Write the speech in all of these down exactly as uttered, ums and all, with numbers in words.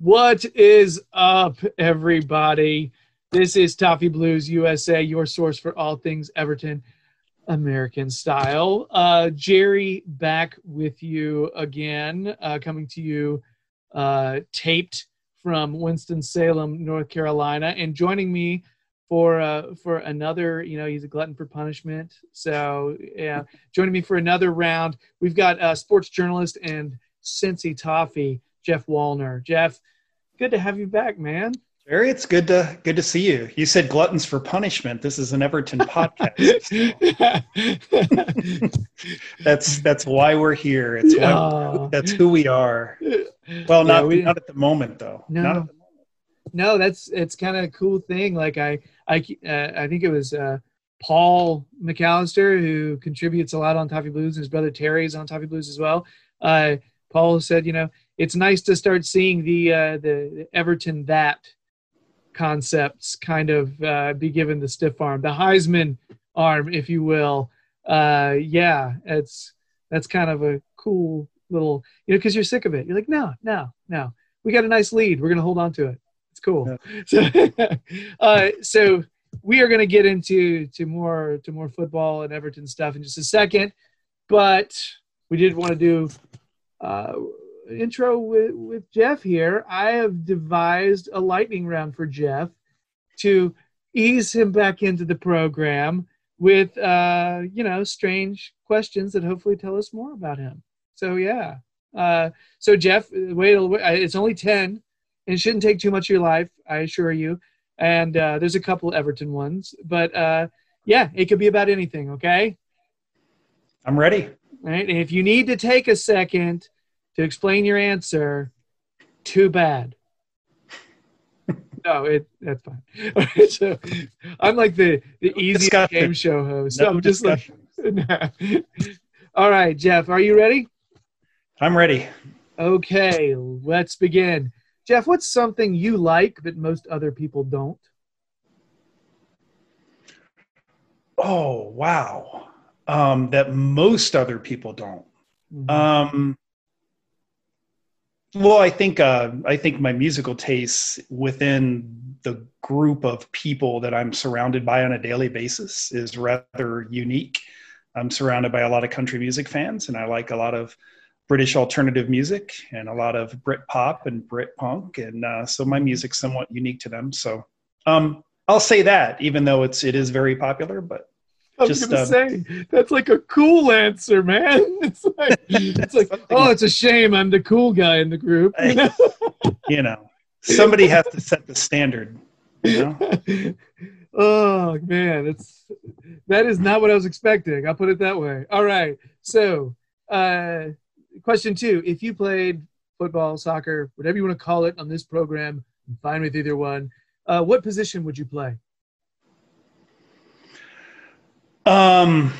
What is up, everybody? This is Toffee Blues U S A, your source for all things Everton American style. Uh, Jerry back with you again, uh, coming to you uh, taped from Winston-Salem, North Carolina, and joining me for uh, for another, you know, he's a glutton for punishment. So, yeah, joining me for another round, we've got uh, sports journalist and Cincy Toffee, Jeff Wallner. Jeff, good to have you back, man. Jerry, it's good to good to see you. You said gluttons for punishment. This is an Everton podcast. So. that's that's why we're here. It's why oh. that's who we are. Well, not yeah, we, not at the moment though. No, not at the moment. no, that's it's kind of a cool thing. Like I I uh, I think it was uh, Paul McAllister who contributes a lot on Toffee Blues, and his brother Terry's on Toffee Blues as well. Uh, Paul said, you know, it's nice to start seeing the uh, the, the Everton that concepts kind of uh, be given the stiff arm, the Heisman arm, if you will. Uh, yeah, it's that's kind of a cool little, you know, because you're sick of it. You're like, no, no, no. We got a nice lead. We're going to hold on to it. It's cool. Yeah. So, uh, so we are going to get into to more to more football and Everton stuff in just a second, but we did want to do uh, intro with, with Jeff here. I have devised a lightning round for Jeff to ease him back into the program with, uh, you know, strange questions that hopefully tell us more about him. So, yeah. Uh, so, Jeff, wait, it's only ten, and it shouldn't take too much of your life, I assure you. And uh, there's a couple Everton ones. But, uh, yeah, it could be about anything, okay? I'm ready. All right. And if you need to take a second to explain your answer, too bad. No, it that's fine. Right, so I'm like the, the no easy discussion. game show host. No I'm just discussion. like, nah. All right, Jeff, are you ready? I'm ready. Okay, let's begin. Jeff, what's something you like that most other people don't? Oh, wow. Um, that most other people don't. Mm-hmm. Um, well, I think uh, I think my musical tastes within the group of people that I'm surrounded by on a daily basis is rather unique. I'm surrounded by a lot of country music fans, and I like a lot of British alternative music and a lot of Brit pop and Brit punk, and uh, so my music's somewhat unique to them. So um, I'll say that, even though it's it is very popular, but. I was Just, gonna um, say that's like a cool answer, man. It's like it's like oh, it's a shame I'm the cool guy in the group. You know, you know somebody has to set the standard. You know? Oh man, it's that is not what I was expecting. I'll put it that way. All right, so uh, question two: if you played football, soccer, whatever you want to call it on this program, I'm fine with either one. Uh, what position would you play? Um,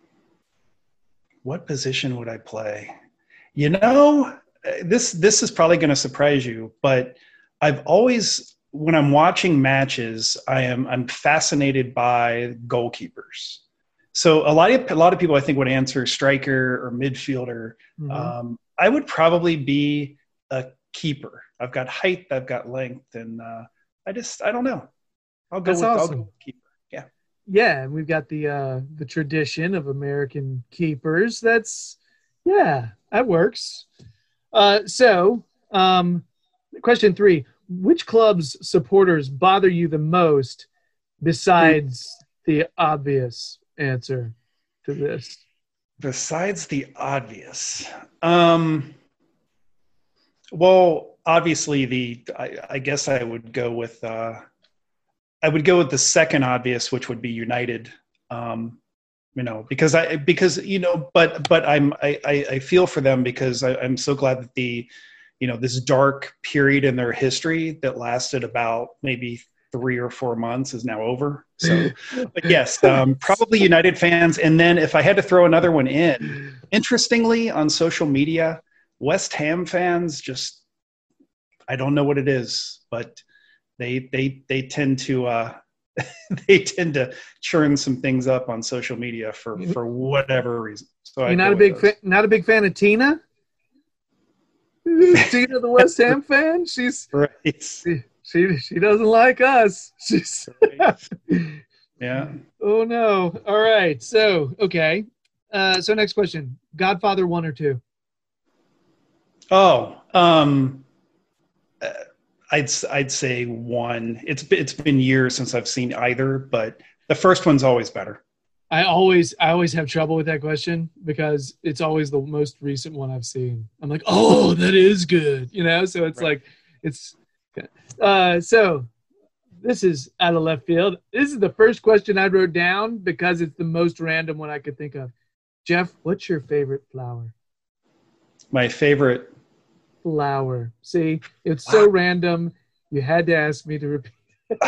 what position would I play? You know, this this is probably going to surprise you, but I've always, when I'm watching matches, I am I'm fascinated by goalkeepers. So a lot of a lot of people I think would answer striker or midfielder. Mm-hmm. Um, I would probably be a keeper. I've got height, I've got length, and uh, I just I don't know. I'll go That's with awesome. I'll go with keeper. Yeah, and we've got the uh, the tradition of American keepers. That's, yeah, that works. Uh, so, um, question three: which club's supporters bother you the most, besides the obvious answer to this? Besides the obvious, um, well, obviously the I, I guess I would go with. Uh, I would go with the second obvious, which would be United, um, you know, because I, because, you know, but, but I'm, I, I feel for them because I, I'm so glad that the, you know, this dark period in their history that lasted about maybe three or four months is now over. So, but yes, um, probably United fans. And then if I had to throw another one in, interestingly, on social media, West Ham fans just, I don't know what it is, but They they they tend to uh, they tend to churn some things up on social media for, for whatever reason. So you're not a big fa- not a big fan of Tina. Tina, the West Ham fan, she's right. She, she she doesn't like us. She's Right. Yeah. Oh no. All right. So okay. Uh, so next question: Godfather one or two? Oh, um, uh, I'd I'd say one. It's been, it's been years since I've seen either, but the first one's always better. I always I always have trouble with that question because it's always the most recent one I've seen. I'm like, oh, that is good, you know. So it's Right. like it's. Uh, so this is out of left field. This is the first question I wrote down because it's the most random one I could think of. Jeff, what's your favorite flower? My favorite. Flower. See, it's so Wow. random. You had to ask me to repeat.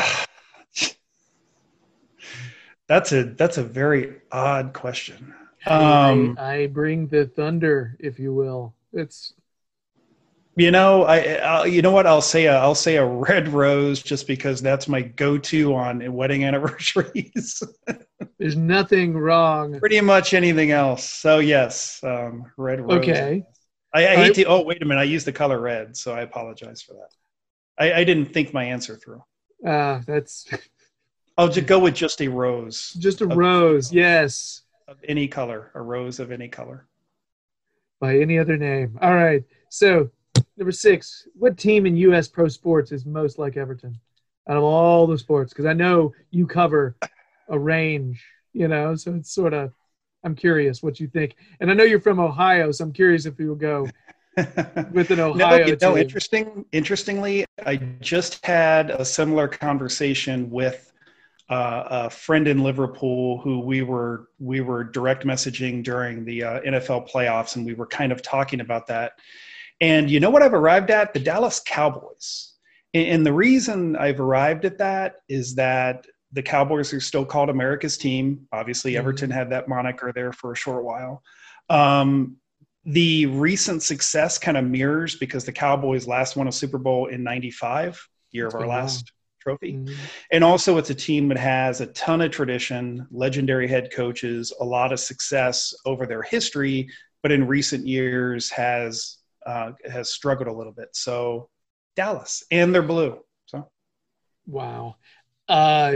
That's a that's a very odd question. I, Um, I, I bring the thunder, if you will. It's you know, I, I you know what I'll say a, I'll say a red rose just because that's my go-to on wedding anniversaries. there's nothing wrong. Pretty much anything else. So yes, um, red rose. Okay. I, I All hate right. to. Oh wait a minute, I used the color red, so I apologize for that. I, I didn't think my answer through. Uh, that's I'll just go with just a rose just a of, rose. Yes. of any color, a rose of any color. By any other name. All right. So number six, what team in U S pro sports is most like Everton out of all the sports? Because I know you cover a range, you know, so it's sort of, I'm curious what you think. And I know you're from Ohio, so I'm curious if you will go with an Ohio no, you know, team. interesting. Interestingly, I just had a similar conversation with uh, a friend in Liverpool who we were we were direct messaging during the uh, N F L playoffs, and we were kind of talking about that. And you know what I've arrived at? The Dallas Cowboys. And, and the reason I've arrived at that is that the Cowboys are still called America's team. Obviously, Mm-hmm. Everton had that moniker there for a short while. Um, the recent success kind of mirrors because the Cowboys last won a Super Bowl in ninety-five, year It's of our been a while. last trophy. Mhm. And also it's a team that has a ton of tradition, legendary head coaches, a lot of success over their history, but in recent years has uh, has struggled a little bit. So Dallas, and they're blue. So Wow. Uh,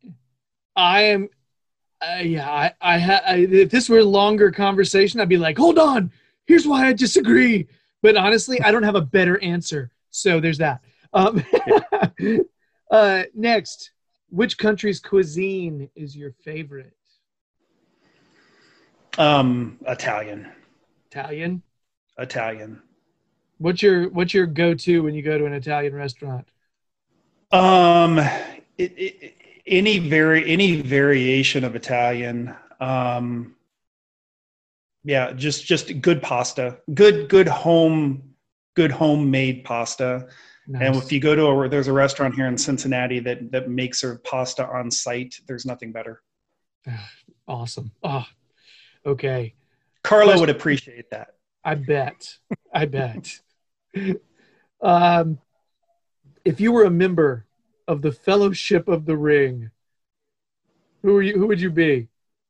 I am, uh, yeah, I, I, ha, I, if this were a longer conversation, I'd be like, hold on, here's why I disagree. But honestly, I don't have a better answer. So there's that. Um, uh, next, which country's cuisine is your favorite? um, Italian, Italian? Italian. What's your, what's your go-to when you go to an Italian restaurant? Um, it, it, any vari any variation of Italian. Um, yeah, just just good pasta, good good home, good homemade pasta. Nice. And if you go to a, there's a restaurant here in Cincinnati that that makes their pasta on site. There's nothing better. Awesome. Oh, okay. Carlo Question- would appreciate that. I bet. I bet. um, if you were a member of the Fellowship of the Ring, who are you? Who would you be?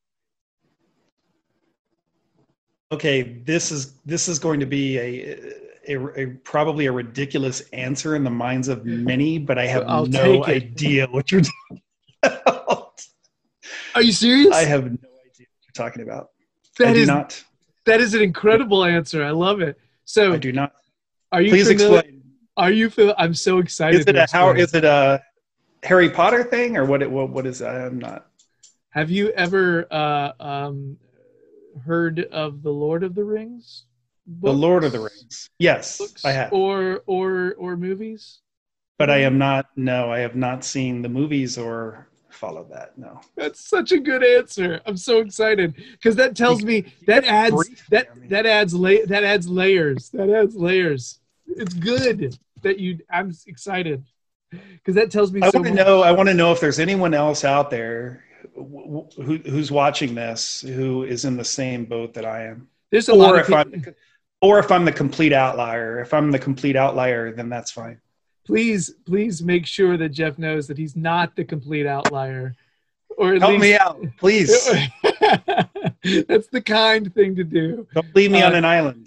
Okay, this is this is going to be a, a, a probably a ridiculous answer in the minds of many, but I have I'll no take it. idea what you're talking about. Are you serious? I have no idea what you're talking about. That I do is- not. That is an incredible answer. I love it. So, I do not. are you Please familiar? explain. Are you? Feel, I'm so excited. Is it to a how? explain. Is it a Harry Potter thing or what? It, what? What is that? I'm not. Have you ever uh, um, heard of the Lord of the Rings? The Lord of the Rings. Yes, Books I have. or or or movies? But I am not. No, I have not seen the movies or followed that. No. That's such a good answer. I'm so excited because that tells me that adds briefly, that I mean. that adds la- that adds layers. That adds layers. It's good that you. I'm excited because that tells me I so want to much. know. I want to know if there's anyone else out there who, who who's watching this who is in the same boat that I am, There's a lot or of if I'm, people. the, or if I'm the complete outlier. If I'm the complete outlier, then that's fine. Please, please make sure that Jeff knows that he's not the complete outlier, or at Help least me out, please. That's the kind thing to do. Don't leave me Uh, on an island.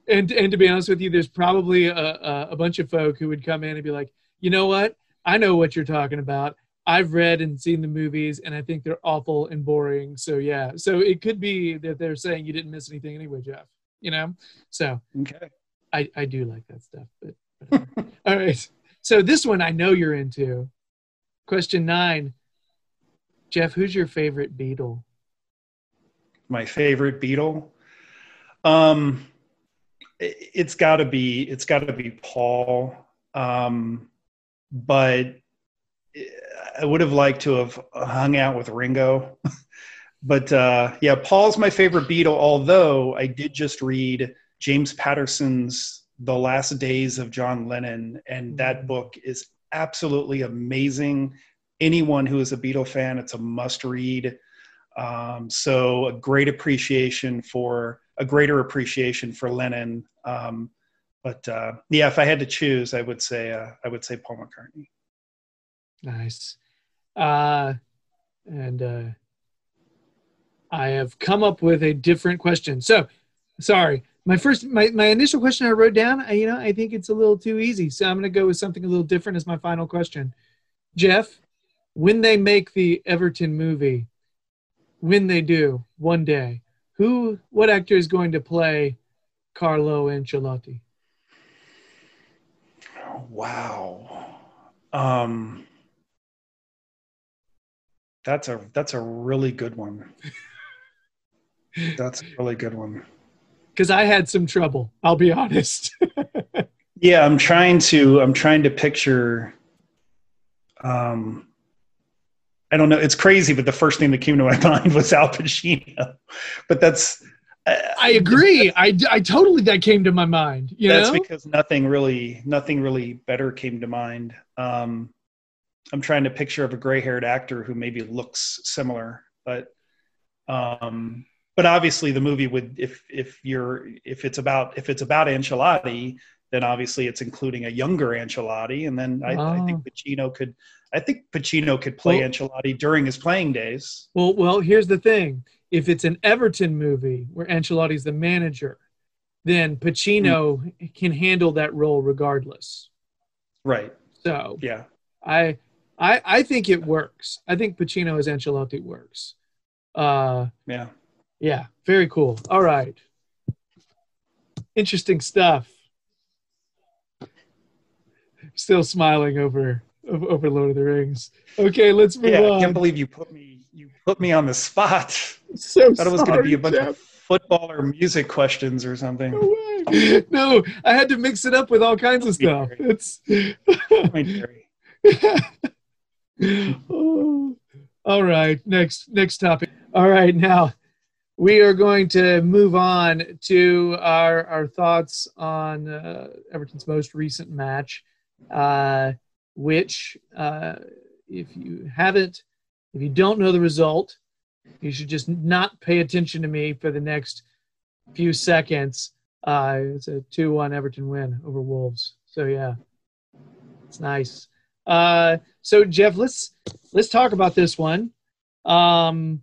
and and to be honest with you, there's probably a, a, a bunch of folk who would come in and be like, you know what? I know what you're talking about. I've read and seen the movies, and I think they're awful and boring. So yeah, so it could be that they're saying you didn't miss anything anyway, Jeff. You know, so Okay. I I do like that stuff. But, but all right, so this one I know you're into. Question nine, Jeff. Who's your favorite Beatle? My favorite Beatle. Um, it, it's got to be it's got to be Paul. Um, but I would have liked to have hung out with Ringo. But uh, yeah, Paul's my favorite Beatle, although I did just read James Patterson's The Last Days of John Lennon, and that book is absolutely amazing. Anyone who is a Beatle fan, it's a must read. Um, so a great appreciation for a greater appreciation for Lennon. Um, but uh, yeah, if I had to choose, I would say uh, I would say Paul McCartney. Nice. Uh, and uh, I have come up with a different question. So, sorry, my first, my, my initial question I wrote down, I, you know, I think it's a little too easy. So I'm going to go with something a little different as my final question. Jeff, when they make the Everton movie, when they do one day, who, what actor is going to play Carlo Ancelotti? Wow. Um, that's a, that's a really good one. That's a really good one. Because I had some trouble, I'll be honest. Yeah, I'm trying to, I'm trying to picture, um, I don't know. It's crazy, but the first thing that came to my mind was Al Pacino. But that's. Uh, I agree. I, I totally that came to my mind. You that's know? because nothing really, nothing really better came to mind. Um, I'm trying to picture of a gray-haired actor who maybe looks similar, but, um, but obviously the movie would, if if you're if it's about if it's about Ancelotti, then obviously it's including a younger Ancelotti, and then I, oh. I think Pacino could. I think Pacino could play well, Ancelotti during his playing days. Well, well, here's the thing: if it's an Everton movie where Ancelotti's the manager, then Pacino mm. can handle that role regardless. Right. So yeah, I I I think it works. I think Pacino as Ancelotti works. Uh, yeah. Yeah, very cool. All right. Interesting stuff. Still smiling over over Lord of the Rings. Okay, let's move yeah, on. I can't believe you put me you put me on the spot. So I thought it was going to be a bunch Jeff. of football or music questions or something. No way. No, I had to mix it up with all kinds of stuff. It's oh. All right, next next topic. All right, now we are going to move on to our, our thoughts on uh, Everton's most recent match, uh, which, uh, if you haven't, if you don't know the result, you should just not pay attention to me for the next few seconds. Uh, it's a two one Everton win over Wolves. So, yeah, it's nice. Uh, so, Jeff, let's let's talk about this one. Um,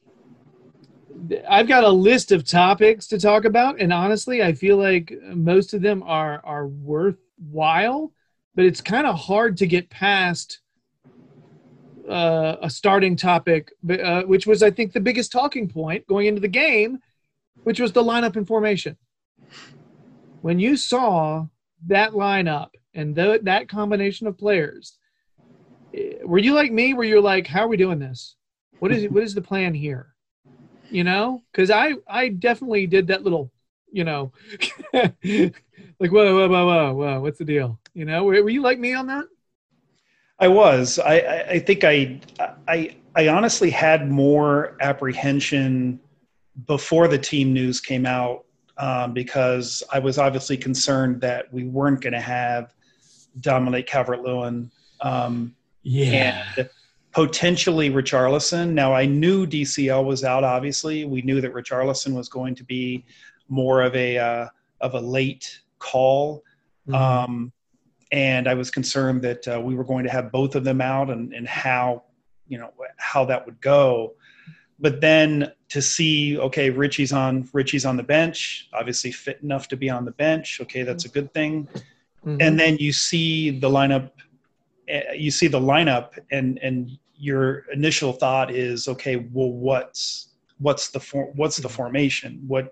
I've got a list of topics to talk about, and honestly, I feel like most of them are are worthwhile, but it's kind of hard to get past uh, a starting topic, uh, which was, I think, the biggest talking point going into the game, which was the lineup and formation. When you saw that lineup and the, that combination of players, were you like me, where you're like, how are we doing this? What is what is the plan here? You know, because I, I definitely did that little, you know, like, whoa, whoa, whoa, whoa, whoa, what's the deal? You know, were, were you like me on that? I was. I, I, I think I, I, I honestly had more apprehension before the team news came out, um, because I was obviously concerned that we weren't going to have Dominic Calvert-Lewin. Um, yeah. And potentially Richarlison. Now, I knew D C L was out, obviously. We knew that Richarlison was going to be more of a uh, of a late call. Mm-hmm. Um, and I was concerned that uh, we were going to have both of them out, and, and how, you know, how that would go. But then to to see, okay, Richie's on Richie's on the bench, obviously fit enough to be on the bench. Okay, that's a good thing. Mm-hmm. And then you see the lineup, you see the lineup, and and your initial thought is, okay, well, what's what's the for, what's the formation? What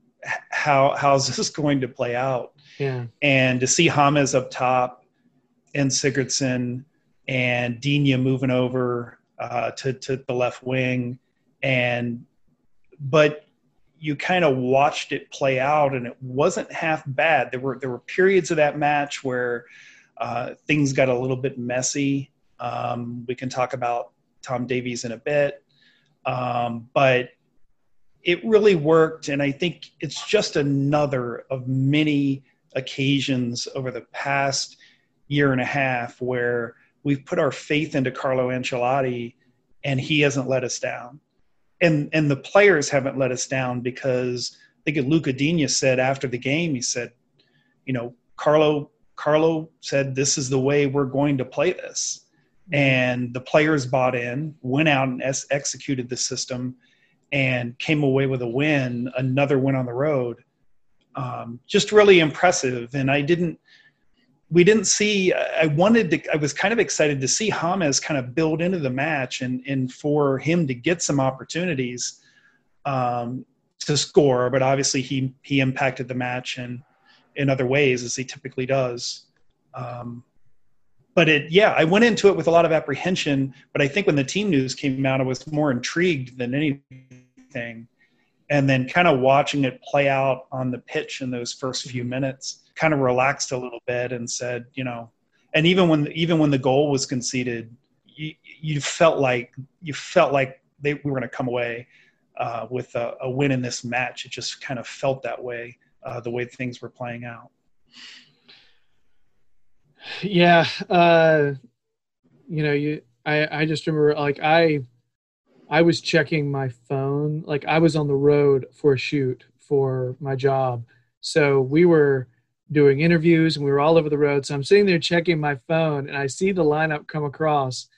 how how's this going to play out? Yeah. And to see James up top and Sigurdsson and Digne moving over uh, to to the left wing, and but you kind of watched it play out, and it wasn't half bad. There were there were periods of that match where uh, things got a little bit messy. Um, we can talk about Tom Davies in a bit, um, but it really worked. And I think it's just another of many occasions over the past year and a half where we've put our faith into Carlo Ancelotti, and he hasn't let us down. And and the players haven't let us down, because I think Luca Digne said after the game, he said, you know, Carlo Carlo said, this is the way we're going to play this. And the players bought in, went out and es- executed the system, and came away with a win, another win on the road. Um, just really impressive. And I didn't, we didn't see, I wanted to, I was kind of excited to see James kind of build into the match, and, and for him to get some opportunities um, to score. But obviously he, he impacted the match in, in other ways, as he typically does. Um, but it, yeah, I went into it with a lot of apprehension, but I think when the team news came out, I was more intrigued than anything. And then kind of watching it play out on the pitch in those first few minutes, kind of relaxed a little bit and said, you know, and even when even when the goal was conceded, you, you felt like you felt like they we were going to come away uh, with a, a win in this match. It just kind of felt that way, uh, the way things were playing out. Yeah, uh, you know, you I I just remember like I. I was checking my phone. Like I was on the road for a shoot for my job. So we were doing interviews and we were all over the road. So I'm sitting there checking my phone, and I see the lineup come across,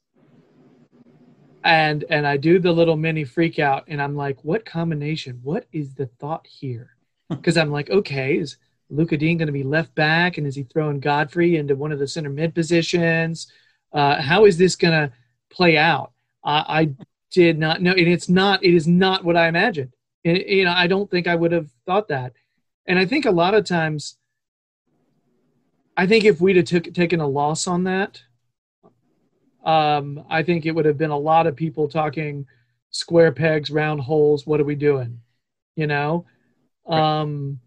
and, and I do the little mini freak out, and I'm like, what combination? What is the thought here? Cause I'm like, okay, is Luca Digne going to be left back? And is he throwing Godfrey into one of the center mid positions? Uh, how is this going to play out? I, I, did not know, and it's not, it is not what I imagined. And, you know, I don't think I would have thought that. And I think a lot of times, I think if we'd have took, taken a loss on that, um, I think it would have been a lot of people talking square pegs, round holes. What are we doing? You know, um,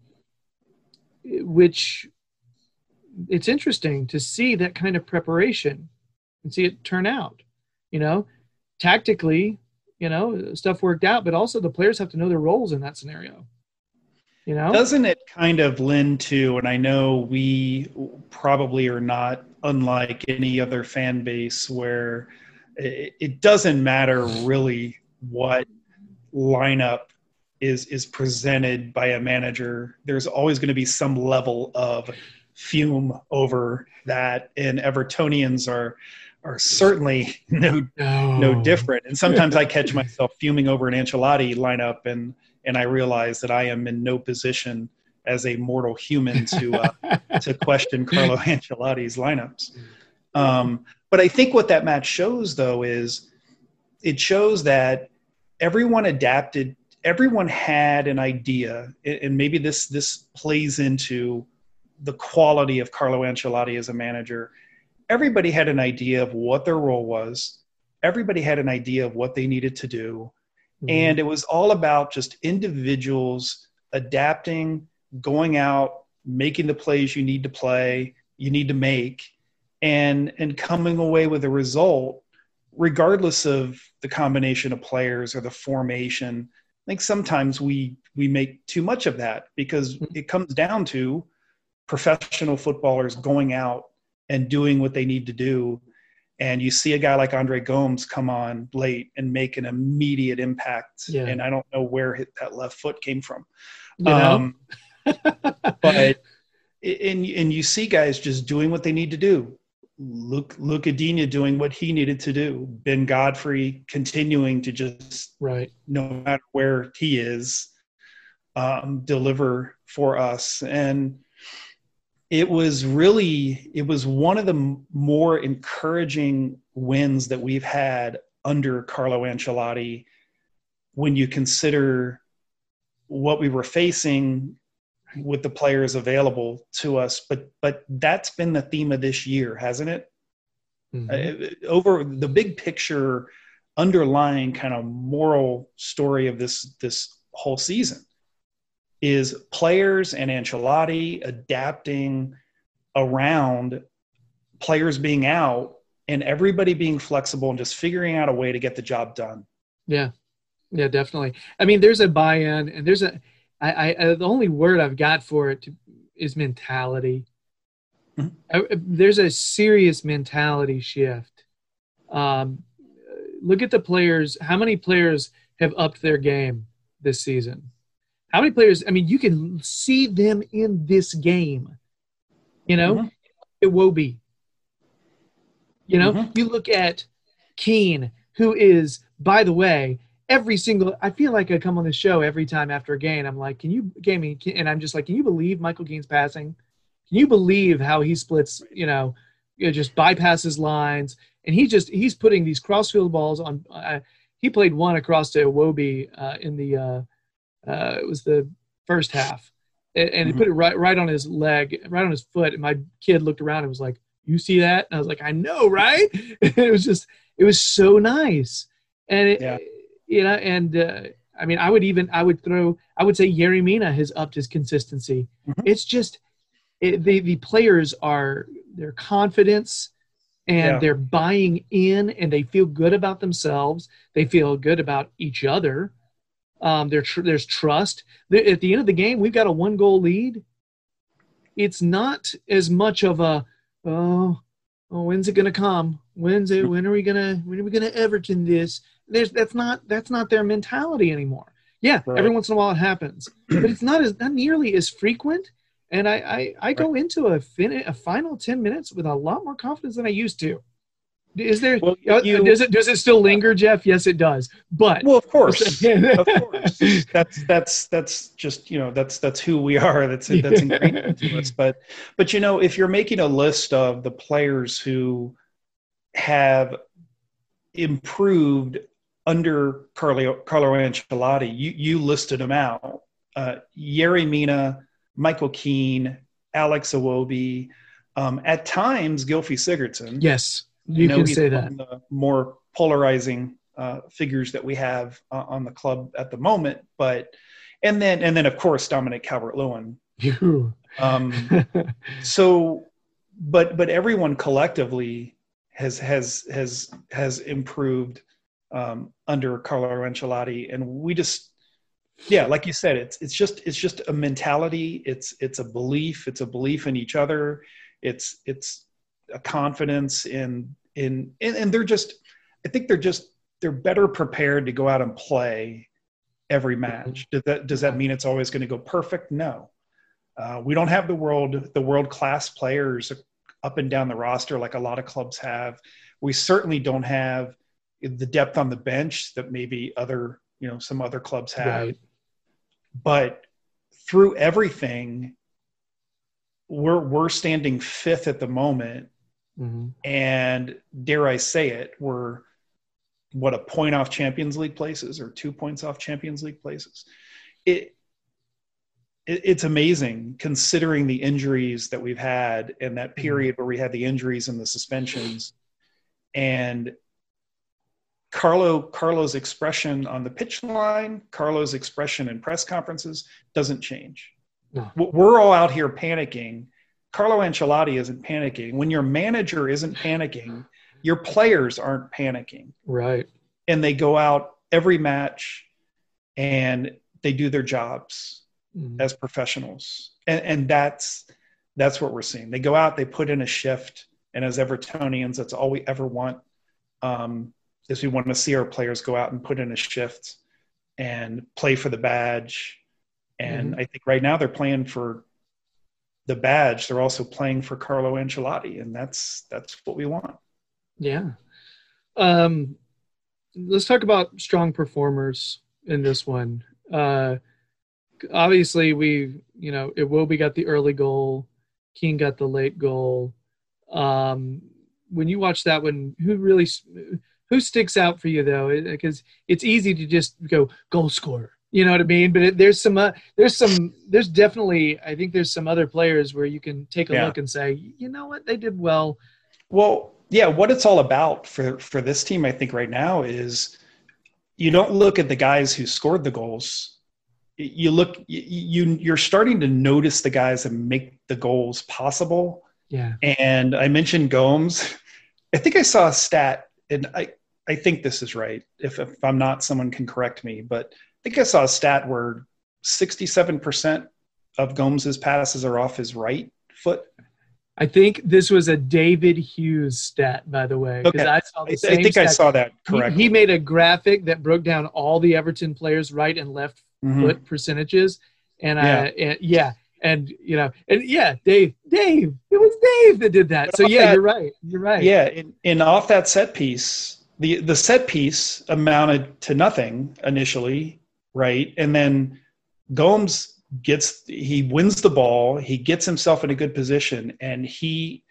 which it's interesting to see that kind of preparation and see it turn out, you know. Tactically, you know, stuff worked out, but also the players have to know their roles in that scenario. You know, doesn't it kind of lend to, and I know we probably are not unlike any other fan base where it, it doesn't matter really what lineup is is presented by a manager. There's always going to be some level of fume over that, and Evertonians are are certainly no no. no different. And sometimes I catch myself fuming over an Ancelotti lineup, and and I realize that I am in no position as a mortal human to uh, to question Carlo Ancelotti's lineups. Um, but I think what that match shows, though, is it shows that everyone adapted. Everyone had an idea, and maybe this this plays into the quality of Carlo Ancelotti as a manager. Everybody had an idea of what their role was. Everybody had an idea of what they needed to do. Mm-hmm. And it was all about just individuals adapting, going out, making the plays you need to play, you need to make, and, and coming away with a result, regardless of the combination of players or the formation. I think sometimes we, we make too much of that, because it comes down to professional footballers going out and doing what they need to do. And you see a guy like Andre Gomes come on late and make an immediate impact. Yeah. And I don't know where that left foot came from. You know? Um, but, and, and you see guys just doing what they need to do. Luke Luca Digne doing what he needed to do. Ben Godfrey continuing to just, right, no matter where he is, um, deliver for us. And it was really, it was one of the more encouraging wins that we've had under Carlo Ancelotti when you consider what we were facing with the players available to us. But but that's been the theme of this year, hasn't it? Mm-hmm. Uh, over the big picture, underlying kind of moral story of this this whole season is players and Ancelotti adapting around players being out and everybody being flexible and just figuring out a way to get the job done. Yeah, yeah, definitely. I mean, there's a buy-in, and there's a I, I the only word I've got for it to, is mentality. Mm-hmm. I, there's a serious mentality shift. Um, look at the players. How many players have upped their game this season? How many players? I mean, you can see them in this game. You know, mm-hmm. Iwobi. You know, mm-hmm. you look at Keane, who is, by the way, every single, I feel like I come on the show every time after a game. I'm like, can you, Gamey, and I'm just like, can you believe Michael Keane's passing? Can you believe how he splits, you know, you know just bypasses lines? And he just, he's putting these crossfield balls on. Uh, he played one across to Iwobi uh, in the, uh, uh, it was the first half. And, and mm-hmm. he put it right, right on his leg, right on his foot. And my kid looked around and was like, you see that? And I was like, I know, right? It was just, it was so nice. And it, yeah. You know, and uh, I mean, I would even, I would throw, I would say Yerry Mina has upped his consistency. Mm-hmm. It's just, it, the, the players are, their confidence and yeah. they're buying in and they feel good about themselves. They feel good about each other. Um, there, tr- there's trust. At the end of the game, we've got a one goal lead. It's not as much of a, oh, oh when's it going to come? When's it, when are we going to, when are we going to Everton this? There's that's not that's not their mentality anymore. Yeah, right. Every once in a while it happens, but it's not as not nearly as frequent. And I I, I go right. into a fin- a final ten minutes with a lot more confidence than I used to. Is there? Well, you, does it does it still linger, Jeff? Yes, it does. But well, of course, of course. That's that's that's just you know that's that's who we are. That's that's ingrained to us. But but you know if you're making a list of the players who have improved under Carlo, Carlo Ancelotti, you, you listed them out. Uh, Yerry Mina, Michael Keane, Alex Iwobi, um, at times Gylfi Sigurdsson. Yes, you can say that. The more polarizing uh, figures that we have uh, on the club at the moment, but and then and then of course Dominic Calvert-Lewin. um, so, but but everyone collectively has has has has improved. Um, under Carlo Ancelotti, and we just, yeah, like you said, it's it's just it's just a mentality. It's it's a belief. It's a belief in each other. It's it's a confidence in in and, and they're just, I think they're just they're better prepared to go out and play every match. Does that does that mean it's always going to go perfect? No, uh, we don't have the world the world class players up and down the roster like a lot of clubs have. We certainly don't have the depth on the bench that maybe other, you know, some other clubs have. Right. But through everything, we're we're standing fifth at the moment. Mm-hmm. And dare I say it, we're what a point off Champions League places or two points off Champions League places. It, it it's amazing considering the injuries that we've had in that period mm-hmm. where we had the injuries and the suspensions. And Carlo Carlo's expression on the pitch line, Carlo's expression in press conferences doesn't change. No. We're all out here panicking. Carlo Ancelotti isn't panicking. When your manager isn't panicking, your players aren't panicking. Right. And they go out every match and they do their jobs mm-hmm. as professionals. And, and that's that's what we're seeing. They go out, they put in a shift, and as Evertonians, that's all we ever want. Um, is we want to see our players go out and put in a shift and play for the badge. And mm-hmm. I think right now they're playing for the badge, they're also playing for Carlo Ancelotti, and that's that's what we want. Yeah. Um, let's talk about strong performers in this one. Uh, obviously, we, you know, Iwobi got the early goal. Keane got the late goal. Um, when you watch that one, who really who sticks out for you though? Because it's easy to just go goal scorer. You know what I mean? But it, there's some, uh, there's some, there's definitely, I think there's some other players where you can take a Yeah. look and say, you know what, they did well. Well, yeah, what it's all about for, for this team, I think right now is you don't look at the guys who scored the goals. You look, you, you're starting to notice the guys that make the goals possible. Yeah. And I mentioned Gomes. I think I saw a stat, and I, I think this is right. If, if I'm not, someone can correct me, but I think I saw a stat where sixty-seven percent of Gomes's passes are off his right foot. I think this was a David Hughes stat, by the way. Okay. I saw the I, same I think stat. I saw that correctly. He, he made a graphic that broke down all the Everton players' right and left Mhm. foot percentages. And Yeah. I, and, yeah. And, you know, and yeah, Dave, Dave, it was Dave that did that. But So off yeah, that- you're right. You're right. Yeah, and, and off that set piece, the, the set piece amounted to nothing initially, right? And then Gomes gets, he wins the ball, he gets himself in a good position, and he,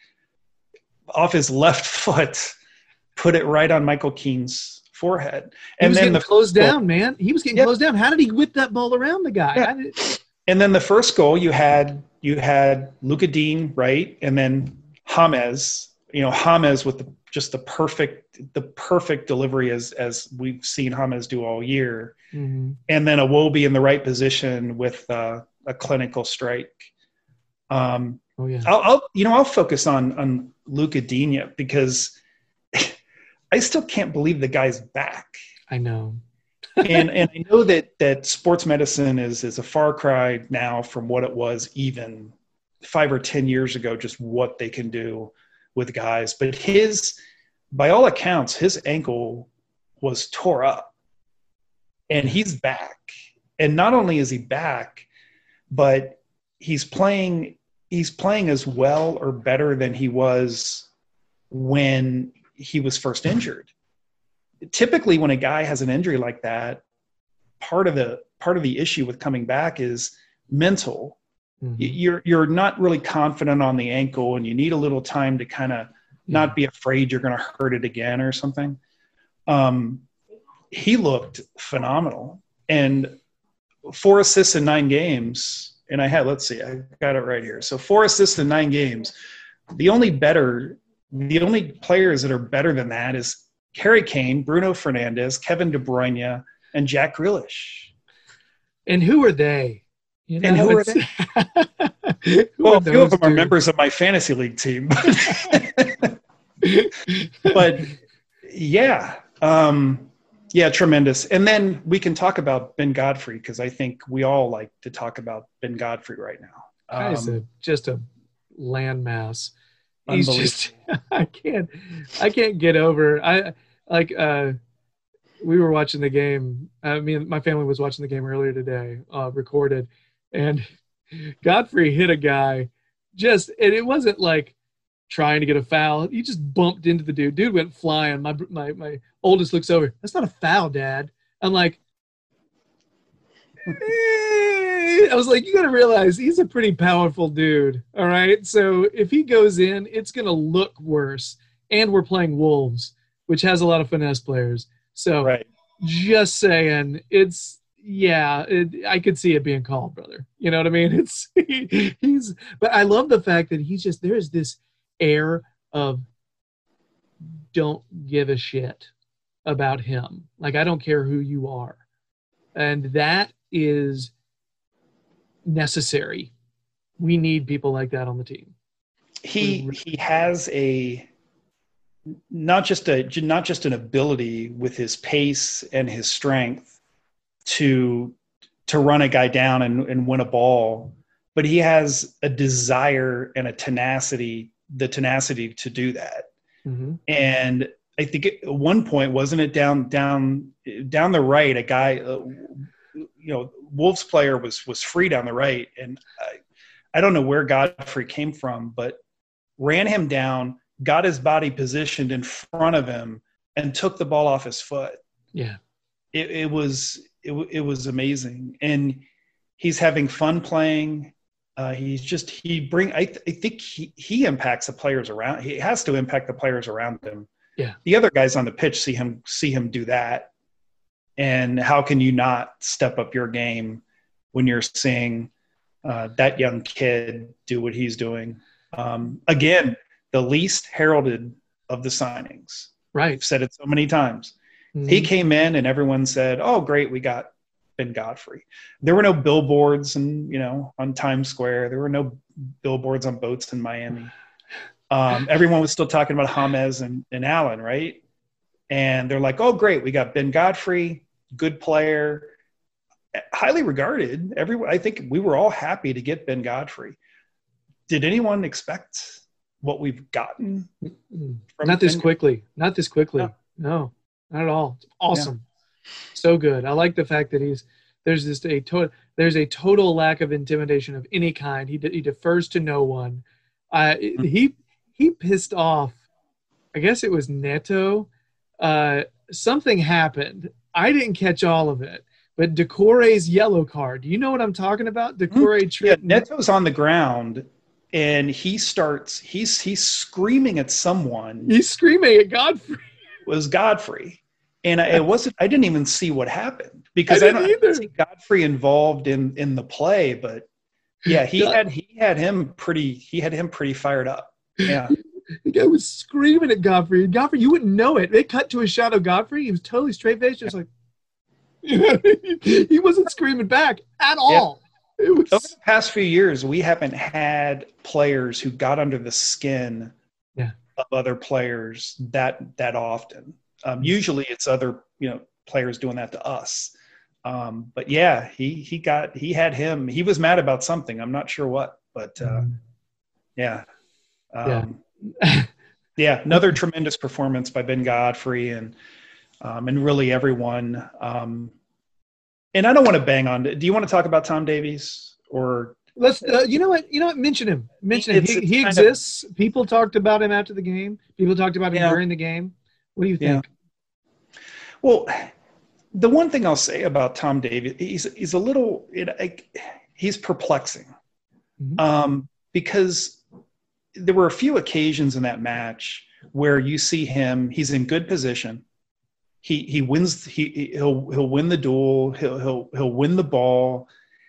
off his left foot, put it right on Michael Keane's forehead. He And was then getting the closed down, man. He was getting Yeah. closed down. How did he whip that ball around the guy? Yeah. How did, And then the first goal, you had you had Luka Dean, right, and then James. You know, James with the, just the perfect the perfect delivery as as we've seen James do all year, Mhm. and then Iwobi in the right position with uh, a clinical strike. Um, Oh, yeah. I'll, I'll you know I'll focus on on Luka Dean because I still can't believe the guy's back. I know. and and I know that that sports medicine is is a far cry now from what it was even five or ten years ago. Just what they can do with guys, but his, by all accounts, his ankle was tore up, and he's back. And not only is he back, but he's playing he's playing as well or better than he was when he was first injured. Typically when a guy has an injury like that, part of the part of the issue with coming back is mental. Mhm. You're you're not really confident on the ankle, and you need a little time to kind of not be afraid you're going to hurt it again or something. Um, he looked phenomenal, and four assists in nine games. And I had, let's see, I got it right here. So four assists in nine games. The only better, the only players that are better than that is Harry Kane, Bruno Fernandes, Kevin De Bruyne, and Jack Grealish. And who are they? You And who are it's- who Well, are a few of those them are dudes? members of my fantasy league team. But yeah, um, yeah, tremendous. And then we can talk about Ben Godfrey, because I think we all like to talk about Ben Godfrey right now. Guy's Um, a, just a landmass. He's Unbelievable. just I can't I can't get over I like uh we were watching the game. I mean, my family was watching the game earlier today, uh, recorded, and Godfrey hit a guy just, and it wasn't like trying to get a foul. He just bumped into the dude. Dude went flying. My my my oldest looks over. That's not a foul, Dad. I'm like, eh. I was like, you got to realize he's a pretty powerful dude. All right. So if he goes in, it's going to look worse. And we're playing Wolves, which has a lot of finesse players. So right. just saying, it's, yeah, it, I could see it being called, brother. You know what I mean? It's, he, he's, but I love the fact that he's just, there's this air of don't give a shit about him. Like, I don't care who you are. And that is necessary. We need people like that on the team. He he has a not just a not just an ability with his pace and his strength to to run a guy down and, and win a ball, but he has a desire and a tenacity, the tenacity to do that. Mm-hmm. And I think at one point, wasn't it down down down the right, a guy, uh, you know, Wolves player was was free down the right, and I don't know where Godfrey came from, but ran him down, got his body positioned in front of him, and took the ball off his foot. Yeah. It, it was it, it was amazing. And he's having fun playing. Uh, he's just he bring I, th- I think he, he impacts the players around. He has to impact the players around him. Yeah. The other guys on the pitch see him see him do that. And how can you not step up your game when you're seeing uh, that young kid do what he's doing? Um, again, the least heralded of the signings. Right. I've said it so many times. Mm-hmm. He came in and everyone said, "Oh, great, we got Ben Godfrey." There were no billboards and you know on Times Square. There were no billboards on boats in Miami. Um, everyone was still talking about James and, and Allen, right? And they're like, "Oh, great, we got Ben Godfrey, good player, highly regarded." Everyone, I think we were all happy to get Ben Godfrey. Did anyone expect what we've gotten? Not this Ben? quickly. Not this quickly. No. No, not at all. It's awesome. Yeah. So good. I like the fact that he's there's this a total there's a total lack of intimidation of any kind. He he defers to no one. Uh, mm-hmm. He he pissed off. I guess it was Neto. Uh, something happened. I didn't catch all of it. But Decore's yellow card. Do you know what I'm talking about? Decore mm-hmm. tripped. Yeah, Neto's on the ground. And he starts, he's he's screaming at someone. He's screaming at Godfrey. It was Godfrey. And I, it wasn't, I didn't even see what happened because I, I don't, I didn't see Godfrey involved in, in the play, but yeah, he God. had, he had him pretty, he had him pretty fired up. Yeah. The guy was screaming at Godfrey. Godfrey, you wouldn't know it. They cut to a shot of Godfrey. He was totally straight faced, just like, he wasn't screaming back at all. Yeah. It was... Over the past few years, we haven't had players who got under the skin yeah. of other players that that often. Um, usually, it's other you know players doing that to us. Um, but yeah, he he got he had him. He was mad about something. I'm not sure what, but uh, yeah, um, yeah. yeah, another tremendous performance by Ben Godfrey and um, and really everyone. Um, And I don't want to bang on. Do you want to talk about Tom Davies or? Let's. Uh, you know what? You know what? Mention him. Mention him. He, he exists. Of, People talked about him after the game. People talked about him yeah. during the game. What do you think? Yeah. Well, the one thing I'll say about Tom Davies, he's he's a little. It, like, he's perplexing, mm-hmm. um, because there were a few occasions in that match where you see him. He's in good position. He he wins. He he'll he'll win the duel. He'll he'll he'll win the ball,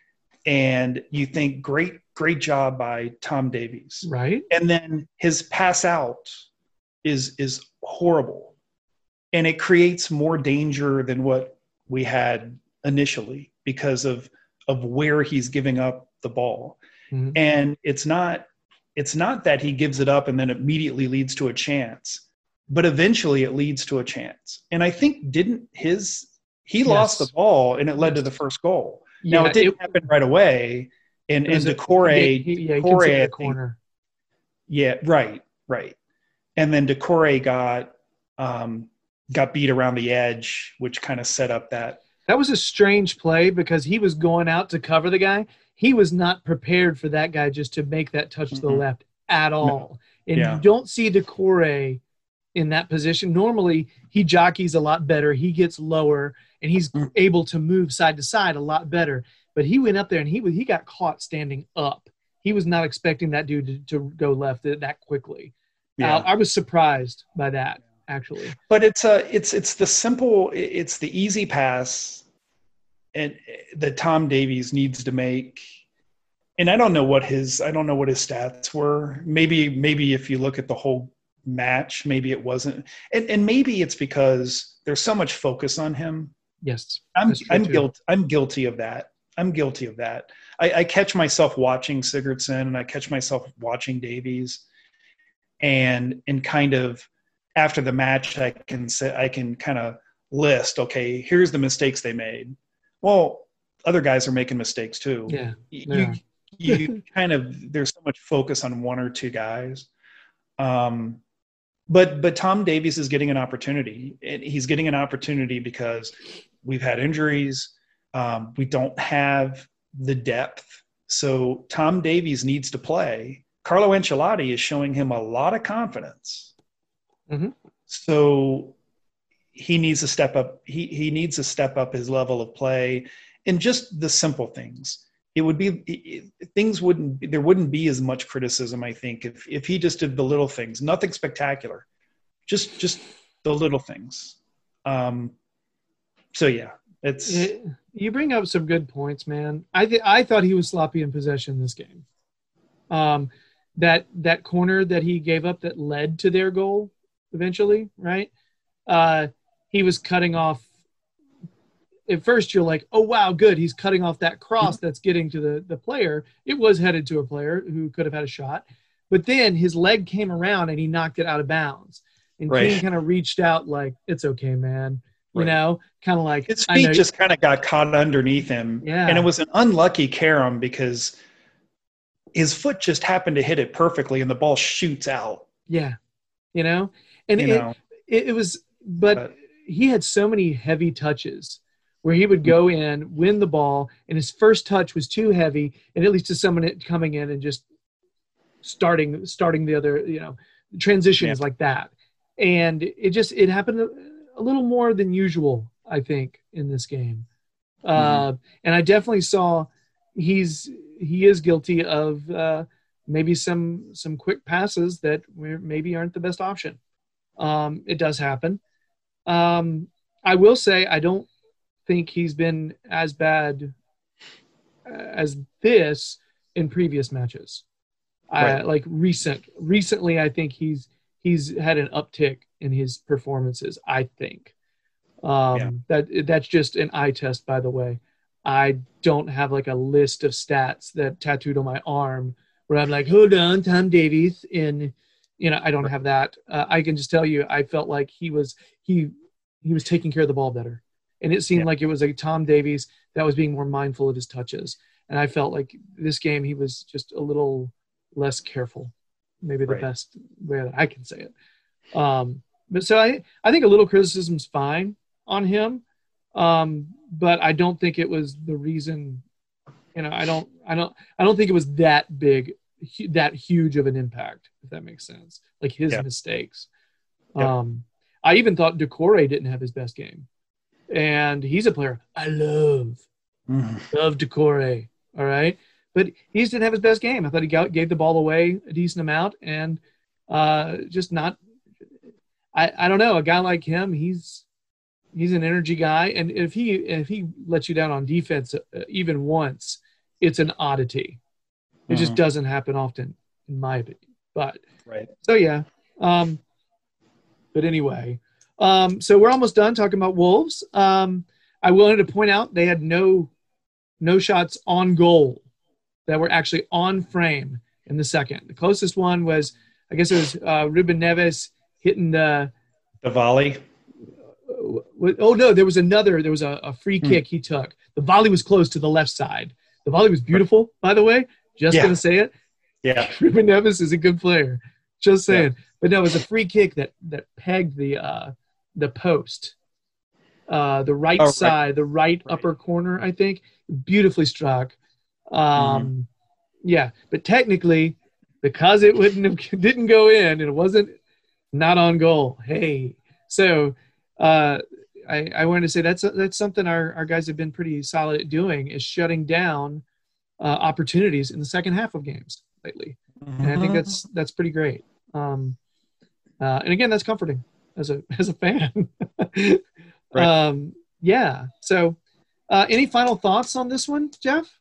and you think great great job by Tom Davies, right? And then his pass out is is horrible, and it creates more danger than what we had initially because of of where he's giving up the ball, mm-hmm. and it's not it's not that he gives it up and then immediately leads to a chance. But eventually it leads to a chance. And I think didn't his – he yes. lost the ball and it led yes. to the first goal. Yeah, now, it didn't it, happen right away. And, and Decore – yeah, Decore, the corner. Yeah, right, right. And then Decore got um, got beat around the edge, which kind of set up that. That was a strange play because he was going out to cover the guy. He was not prepared for that guy just to make that touch mm-hmm. to the left at all. No. And yeah. you don't see Decore – in that position. Normally he jockeys a lot better. He gets lower and he's able to move side to side a lot better. But he went up there and he he got caught standing up. He was not expecting that dude to, to go left that quickly. Yeah. Uh, I was surprised by that actually. But it's a it's it's the simple it's the easy pass and that Tom Davies needs to make. And I don't know what his I don't know what his stats were. Maybe maybe if you look at the whole match, maybe it wasn't, and, and maybe it's because there's so much focus on him. Yes, I'm I'm guilty. I'm guilty of that. I'm guilty of that. I, I catch myself watching Sigurdsson, and I catch myself watching Davies, and and kind of after the match, I can say I can kind of list. Okay, here's the mistakes they made. Well, other guys are making mistakes too. Yeah, you yeah. you kind of there's so much focus on one or two guys. Um, But but Tom Davies is getting an opportunity. And he's getting an opportunity because we've had injuries. Um, we don't have the depth So Tom Davies needs to play. Carlo Ancelotti is showing him a lot of confidence. Mm-hmm. So he needs to step up. He, he needs to step up his level of play and just the simple things. It would be it, things wouldn't there wouldn't be as much criticism, I think, if if he just did the little things, nothing spectacular, just just the little things. Um, so yeah, it's it, you bring up some good points, man. I th- I thought he was sloppy in possession this game. Um, that that corner that he gave up that led to their goal eventually, right? Uh, he was cutting off. At first you're like, oh, wow, good. He's cutting off that cross that's getting to the, the player. It was headed to a player who could have had a shot. But then his leg came around and he knocked it out of bounds. And right. Keane kind of reached out like, it's okay, man. You right. know, kind of like. His feet just kind of got caught underneath him. Yeah. And it was an unlucky carom because his foot just happened to hit it perfectly and the ball shoots out. Yeah. You know? And you it, know, it, it was – but, but he had so many heavy touches where he would go in, win the ball, and his first touch was too heavy, and it leads to someone coming in and just starting starting the other, you know, transitions yeah. like that. And it just it happened a, a little more than usual, I think, in this game. Mm-hmm. Uh, and I definitely saw he's he is guilty of uh, maybe some some quick passes that maybe aren't the best option. Um, it does happen. Um, I will say I don't think he's been as bad as this in previous matches. Right. I, like recent, recently, I think he's he's had an uptick in his performances. I think um, yeah. that that's just an eye test, by the way. I don't have like a list of stats that tattooed on my arm where I'm like, hold on, Tom Davies. In you know, I don't have that. Uh, I can just tell you, I felt like he was he he was taking care of the ball better. And it seemed yeah. like it was a Tom Davies that was being more mindful of his touches. And I felt like this game he was just a little less careful, maybe the right. best way that I can say it. Um, but so I, I think a little criticism's fine on him, um, but I don't think it was the reason. You know, I don't, I don't, I don't think it was that big, that huge of an impact. If that makes sense, like his yeah. mistakes. Yeah. Um, I even thought Doucouré didn't have his best game. And he's a player I love. Mm. Love Doucouré, all right? But he just didn't have his best game. I thought he got, gave the ball away a decent amount and uh, just not I, – I don't know. A guy like him, he's he's an energy guy. And if he if he lets you down on defense uh, even once, it's an oddity. It mm. just doesn't happen often, in my opinion. But right. So, yeah. Um, but anyway – Um, so we're almost done talking about Wolves. Um, I wanted to point out they had no no shots on goal that were actually on frame in the second. The closest one was, I guess it was uh, Ruben Neves hitting the the volley. Uh, oh no, there was another. There was a, a free kick hmm. he took. The volley was close to the left side. The volley was beautiful, by the way. Just yeah. gonna say it. Yeah, Ruben Neves is a good player. Just saying. Yeah. But no, it was a free kick that that pegged the. Uh, the post, uh, the right oh, side, right. the right, right upper corner, I think, beautifully struck. Um, mm-hmm. Yeah, but technically, because it wouldn't have, didn't go in and it wasn't not on goal. Hey, so uh, I, I wanted to say that's that's something our, our guys have been pretty solid at doing is shutting down uh, opportunities in the second half of games lately, mm-hmm. and I think that's that's pretty great. Um, uh, and again, that's comforting. As a as a fan, right. um, yeah. So, uh, any final thoughts on this one, Jeff?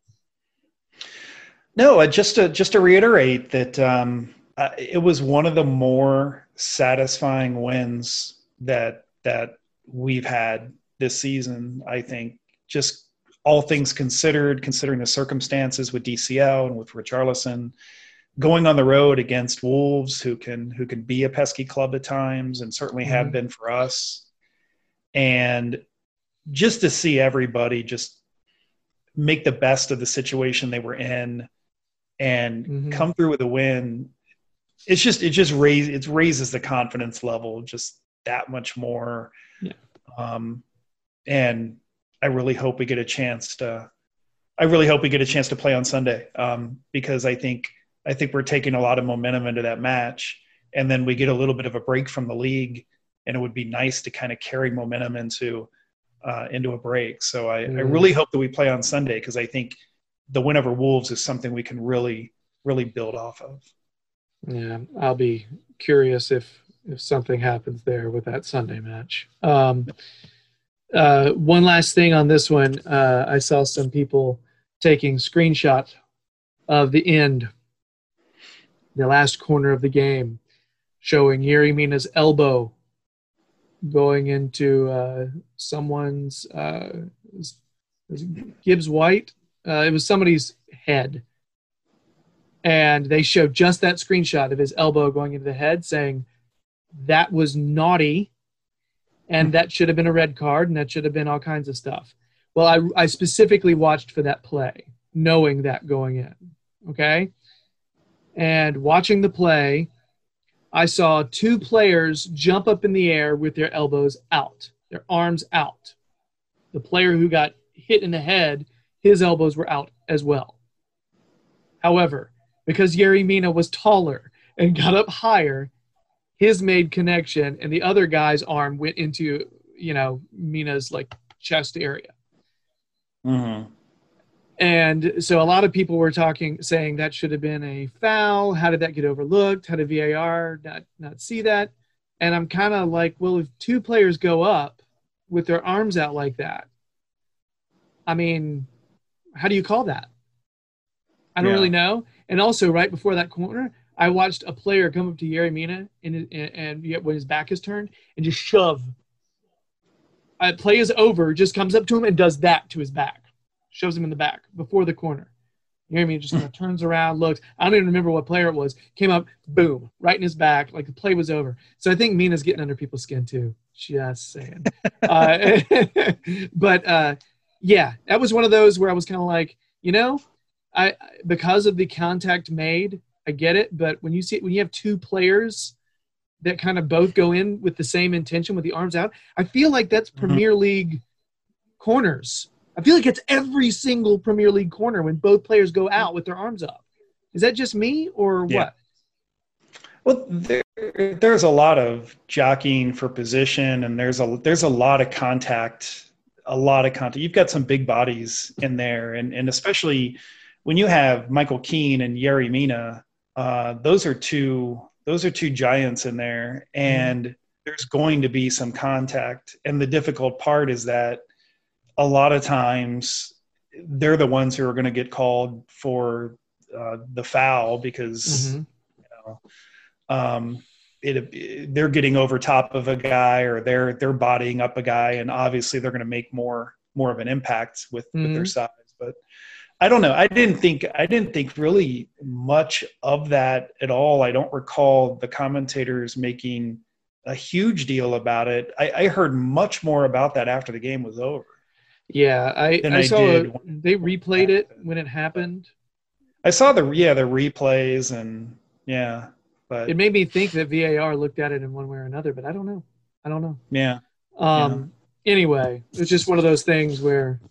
No, uh, just to just to reiterate that um, uh, it was one of the more satisfying wins that that we've had this season. I think, just all things considered, considering the circumstances with D C L and with Richarlison. Going on the road against Wolves, who can who can be a pesky club at times, and certainly have mm-hmm. been for us, and just to see everybody just make the best of the situation they were in, and mm-hmm. come through with a win, it's just it just raise it raises the confidence level just that much more. Yeah. Um, and I really hope we get a chance to. I really hope we get a chance to play on Sunday um, because I think I think we're taking a lot of momentum into that match, and then we get a little bit of a break from the league, and it would be nice to kind of carry momentum into uh, into a break. So I, mm. I really hope that we play on Sunday because I think the win over Wolves is something we can really really build off of. Yeah, I'll be curious if if something happens there with that Sunday match. Um, uh, one last thing on this one, uh, I saw some people taking screenshot of the end, the last corner of the game, showing Yerry Mina's elbow going into uh, someone's uh, was, was Gibbs White. Uh, it was somebody's head. And they showed just that screenshot of his elbow going into the head, saying that was naughty and that should have been a red card and that should have been all kinds of stuff. Well, I, I specifically watched for that play, knowing that going in, okay? And watching the play, I saw two players jump up in the air with their elbows out, their arms out. The player who got hit in the head, his elbows were out as well. However, because Yerry Mina was taller and got up higher, his made connection and the other guy's arm went into, you know, Mina's like chest area. Mm-hmm. And so a lot of people were talking, saying that should have been a foul. How did that get overlooked? How did V A R not, not see that? And I'm kind of like, well, if two players go up with their arms out like that, I mean, how do you call that? I don't yeah. really know. And also, right before that corner, I watched a player come up to Yerry Mina and, and, and when his back is turned and just shove. Uh, play is over, just comes up to him and does that to his back. Shoves him in the back before the corner. Yerry Mina just kind of turns around, looks. I don't even remember what player it was. Came up, boom, right in his back, like the play was over. So I think Mina's getting under people's skin too. Just saying. uh, but, uh, yeah, that was one of those where I was kind of like, you know, I because of the contact made, I get it. But when you see when you have two players that kind of both go in with the same intention with the arms out, I feel like that's mm-hmm. Premier League corners. I feel like it's every single Premier League corner when both players go out with their arms up. Is that just me or yeah. what? Well, there, there's a lot of jockeying for position, and there's a there's a lot of contact. A lot of contact. You've got some big bodies in there, and and especially when you have Michael Keane and Yerry Mina, uh, those are two those are two giants in there, and mm. there's going to be some contact. And the difficult part is that a lot of times they're the ones who are going to get called for uh, the foul because mm-hmm. you know um, it, it they're getting over top of a guy or they're they're bodying up a guy, and obviously they're going to make more more of an impact with, mm-hmm. with their size, but. I don't know. I didn't think I didn't think really much of that at all. I don't recall the commentators making a huge deal about it. I, I heard much more about that after the game was over. Yeah, I, I, I saw it. They replayed it when it happened. I saw the yeah the replays and yeah, but it made me think that V A R looked at it in one way or another, but I don't know. I don't know. Yeah. Um. Yeah. Anyway, it's just one of those things where.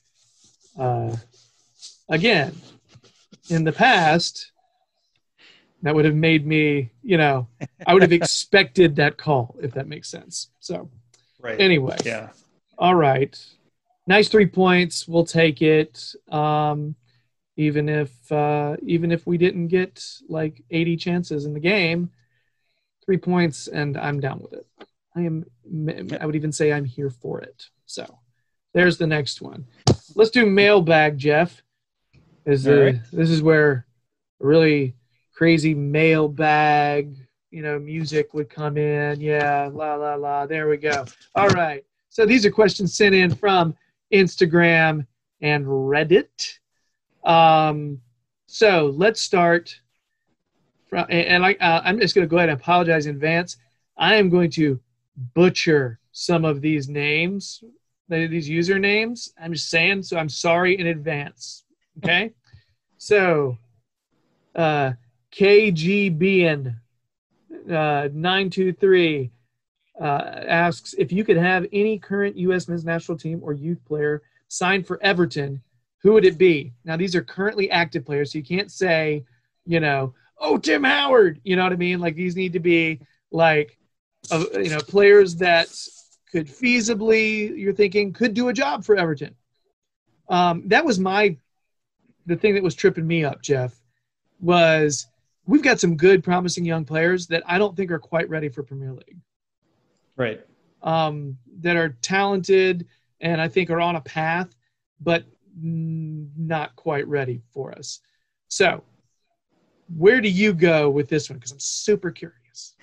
Uh, Again, in the past, that would have made me, you know, I would have expected that call, if that makes sense. So, right. Anyway. Yeah. All right. Nice three points. We'll take it. Um, even if uh, even if we didn't get like eighty chances in the game, three points, and I'm down with it. I am. I would even say I'm here for it. So, there's the next one. Let's do mailbag, Jeff. Is the right. This is where really crazy mailbag, you know, music would come in. Yeah, la la la. There we go. All right. So these are questions sent in from Instagram and Reddit. Um, so let's start. From, and, and I, uh, I'm just going to go ahead and apologize in advance. I am going to butcher some of these names, these usernames. I'm just saying. So I'm sorry in advance. Okay, so uh, K G B N uh, nine two three uh, asks if you could have any current U S men's national team or youth player signed for Everton, who would it be? Now, these are currently active players, so you can't say, you know, oh, Tim Howard. You know what I mean? Like, these need to be, like, uh, you know, players that could feasibly, you're thinking, could do a job for Everton. Um, that was my – the thing that was tripping me up, Jeff, was we've got some good, promising young players that I don't think are quite ready for Premier League. Right. Um, that are talented and I think are on a path, but not quite ready for us. So where do you go with this one? Because I'm super curious.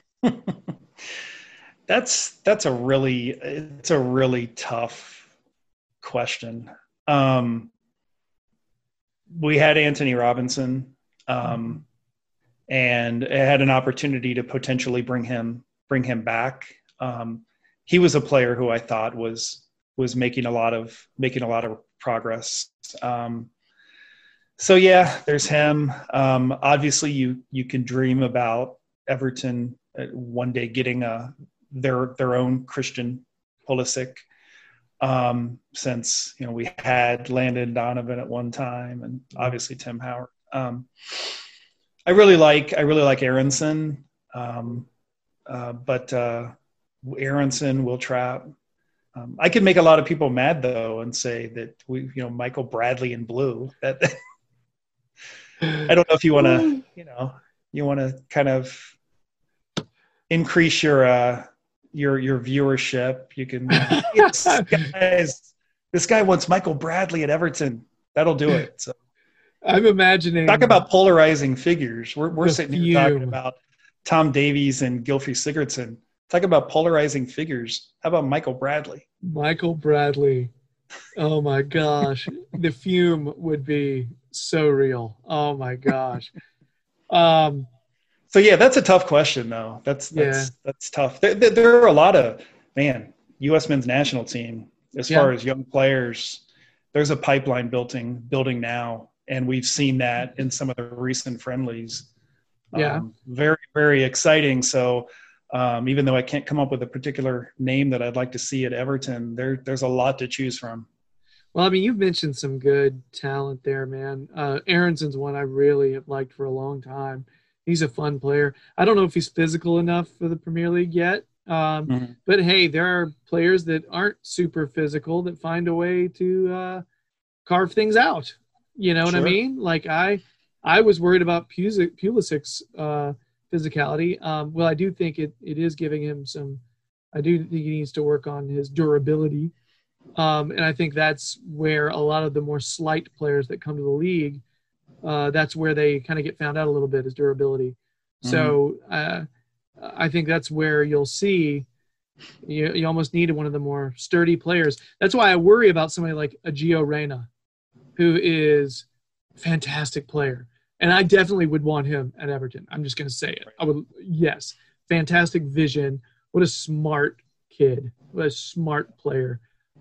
that's that's a really it's a really tough question. Um, we had Anthony Robinson, um, and I had an opportunity to potentially bring him bring him back. Um, he was a player who I thought was was making a lot of making a lot of progress. Um, so yeah, there's him. Um, obviously, you you can dream about Everton one day getting a their their own Christian Pulisic. Um, since you know we had Landon Donovan at one time, and obviously Tim Howard. Um, I really like I really like Aronson, um, uh, but uh, Aronson, Will Trapp. Um, I could make a lot of people mad though and say that we, you know, Michael Bradley in blue. That I don't know if you want to, you know, you want to kind of increase your uh, your your viewership. You can. Uh, this, guys, this guy wants Michael Bradley at Everton. That'll do it. So I'm imagining. Talk about polarizing figures. We're we're sitting fume. here talking about Tom Davies and Gylfi Sigurdsson. Talk about polarizing figures. How about Michael Bradley? Michael Bradley. Oh, my gosh. The fume would be so real. Oh, my gosh. Um, so, yeah, that's a tough question, though. That's that's, yeah. that's tough. There, there, there are a lot of, man, U S men's national team, as yeah. far as young players, there's a pipeline building, building now, and we've seen that in some of the recent friendlies. Yeah. Um, very, very exciting. So, Um, even though I can't come up with a particular name that I'd like to see at Everton, there, there's a lot to choose from. Well, I mean, you've mentioned some good talent there, man. Uh, Aronson's one I really have liked for a long time. He's a fun player. I don't know if he's physical enough for the Premier League yet. Um, mm-hmm. But, hey, there are players that aren't super physical that find a way to uh, carve things out. You know what sure. I mean? Like, I I was worried about Pulisic's uh physicality. Um, well, I do think it, it is giving him some – I do think he needs to work on his durability. Um, and I think that's where a lot of the more slight players that come to the league, uh, that's where they kind of get found out a little bit is durability. Mm-hmm. So uh, I think that's where you'll see you, you almost needed one of the more sturdy players. That's why I worry about somebody like a Gio Reyna, who is a fantastic player. And I definitely would want him at Everton. I'm just going to say it. I would, yes, fantastic vision. What a smart kid. What a smart player.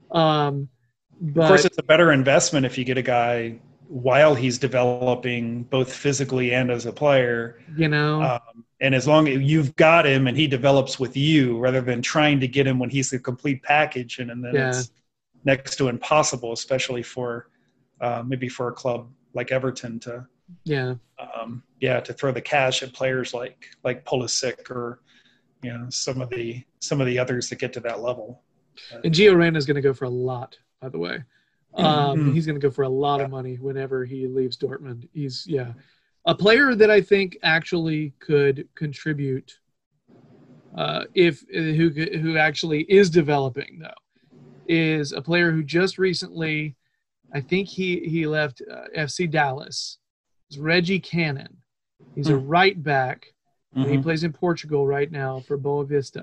Um, but, of course, it's a better investment if you get a guy while he's developing both physically and as a player. You know, um, and as long as you've got him and he develops with you, rather than trying to get him when he's a complete package, and, and then yeah. it's next to impossible, especially for uh, maybe for a club like Everton to. Yeah. Um, yeah, to throw the cash at players like like Pulisic or you know some of the some of the others that get to that level. And Gio Reyna is going to go for a lot, by the way. Um, mm-hmm. He's going to go for a lot yeah. of money whenever he leaves Dortmund. He's yeah, a player that I think actually could contribute. Uh, if who who actually is developing though is a player who just recently, I think he he left uh, F C Dallas. It's Reggie Cannon. He's mm. a right back. Mm-hmm. And he plays in Portugal right now for Boa Vista.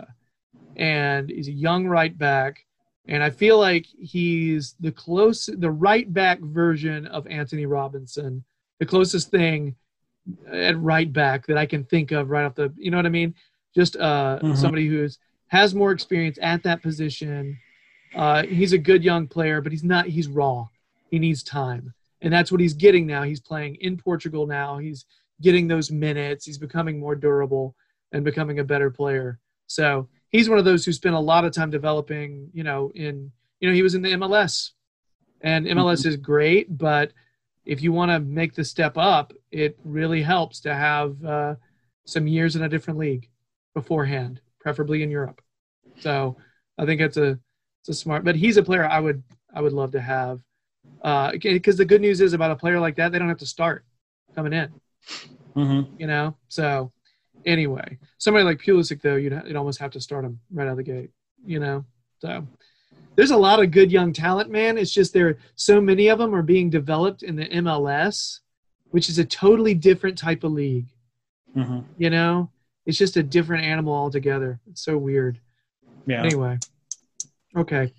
And he's a young right back. And I feel like he's the close, the right back version of Anthony Robinson, the closest thing at right back that I can think of right off the, you know what I mean? Just uh, mm-hmm. somebody who has more experience at that position. Uh, he's a good young player, but he's not, he's raw. He needs time. And that's what he's getting now. He's playing in Portugal now. He's getting those minutes. He's becoming more durable and becoming a better player. So he's one of those who spent a lot of time developing, you know, in, you know, he was in the M L S And M L S Mhm. is great, but if you want to make the step up, it really helps to have uh, some years in a different league beforehand, preferably in Europe. So I think it's a it's a smart. But he's a player I would I would love to have because uh, the good news is about a player like that, they don't have to start coming in. Mm-hmm. You know, so anyway, somebody like Pulisic though, you'd you'd almost have to start him right out of the gate. You know, so. There's a lot of good young talent, man. It's just there so many of them are being developed in the M L S, which is a totally different type of league. Mm-hmm. You know, it's just a different animal altogether. It's so weird. Yeah. Anyway, okay.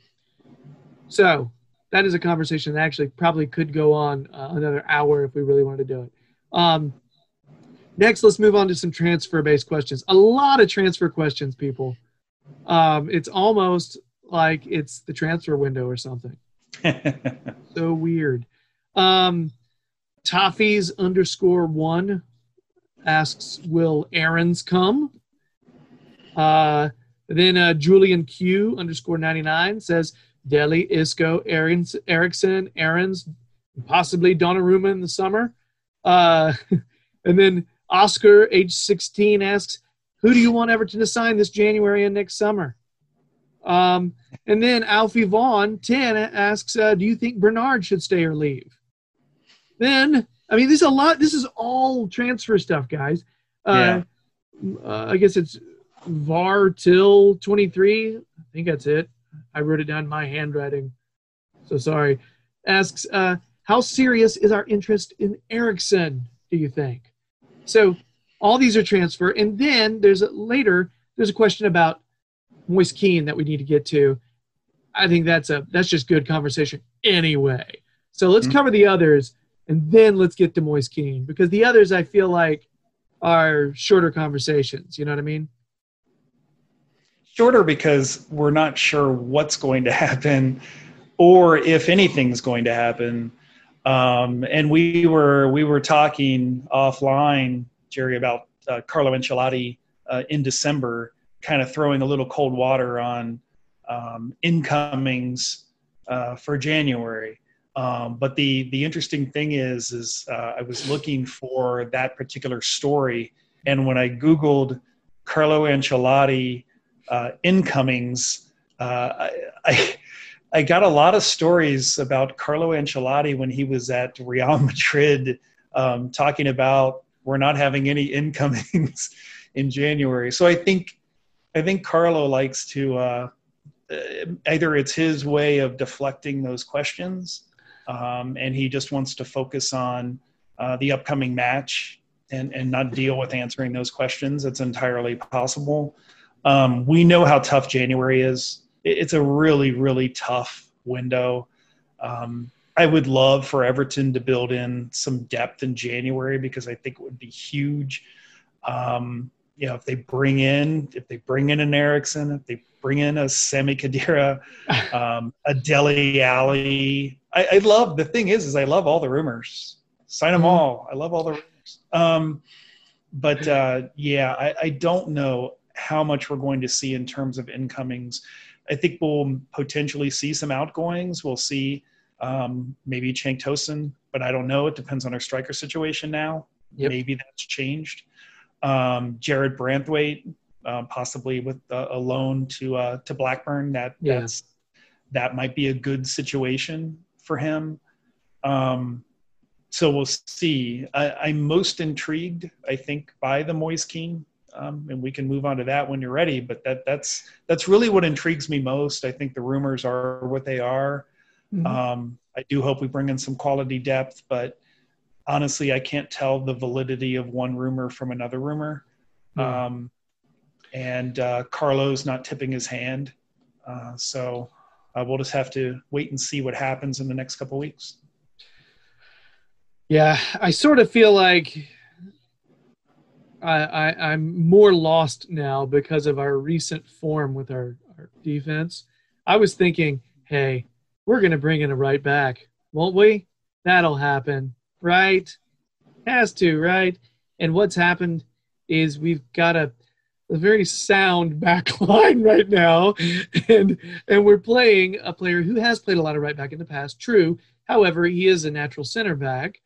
So that is a conversation that actually probably could go on uh, another hour if we really wanted to do it. Um, next, let's move on to some transfer-based questions. A lot of transfer questions, people. Um, it's almost like it's the transfer window or something. So weird. Um, Toffees underscore one asks, will Aaron's come? Uh, then uh, Julian Q underscore ninety-nine says, Deli, Isco, Aaron's, Erickson, Aaron's, possibly Donnarumma in the summer. Uh, and then Oscar, age sixteen, asks, who do you want Everton to sign this January and next summer? Um, and then Alfie Vaughn, ten, asks, uh, do you think Bernard should stay or leave? Then, I mean, this is a lot. This is all transfer stuff, guys. Uh, yeah. uh, I guess it's var till twenty-three. I think that's it. I wrote it down in my handwriting. So sorry. Asks, uh, how serious is our interest in Ericsson, do you think? So all these are transfer. And then there's a, later, there's a question about Moise Kean that we need to get to. I think that's a that's just good conversation anyway. So let's mm-hmm. cover the others, and then let's get to Moise Kean, because the others I feel like are shorter conversations. You know what I mean? Shorter because we're not sure what's going to happen or if anything's going to happen. Um, and we were we were talking offline, Jerry, about uh, Carlo Ancelotti uh, in December, kind of throwing a little cold water on um, incomings uh, for January. Um, but the the interesting thing is, is uh, I was looking for that particular story, and when I Googled Carlo Ancelotti uh, incomings, uh, I, I I got a lot of stories about Carlo Ancelotti when he was at Real Madrid, um, talking about we're not having any incomings in January. So I think I think Carlo likes to uh, either it's his way of deflecting those questions, um, and he just wants to focus on uh, the upcoming match and, and not deal with answering those questions. It's entirely possible. Um, we know how tough January is. It's a really, really tough window. Um, I would love for Everton to build in some depth in January because I think it would be huge. Um, you know, if they bring in, if they bring in an Ericsson, if they bring in a Sami Khedira, um, a Dele Alli, I, I love, the thing is, is I love all the rumors. Sign them mm-hmm. all. I love all the rumors. Um, but uh, yeah, I, I don't know how much we're going to see in terms of incomings. I think we'll potentially see some outgoings. We'll see um, maybe Cenk Tosun, but I don't know. It depends on our striker situation now. Yep. Maybe that's changed. Um, Jared Branthwaite, uh, possibly with a, a loan to uh, to Blackburn. That yeah. that's that might be a good situation for him. Um, so we'll see. I, I'm most intrigued, I think, by the Moise Kean. Um, and we can move on to that when you're ready. But that that's that's really what intrigues me most. I think the rumors are what they are. Mm-hmm. Um, I do hope we bring in some quality depth, but honestly, I can't tell the validity of one rumor from another rumor. Mm-hmm. Um, and uh, Carlo's not tipping his hand. Uh, so uh, we'll just have to wait and see what happens in the next couple of weeks. Yeah, I sort of feel like I, I, I'm more lost now because of our recent form with our, our defense. I was thinking, hey, we're going to bring in a right back, won't we? That'll happen, right? Has to, right? And what's happened is we've got a a very sound back line right now, and and we're playing a player who has played a lot of right back in the past. True, however, he is a natural center back,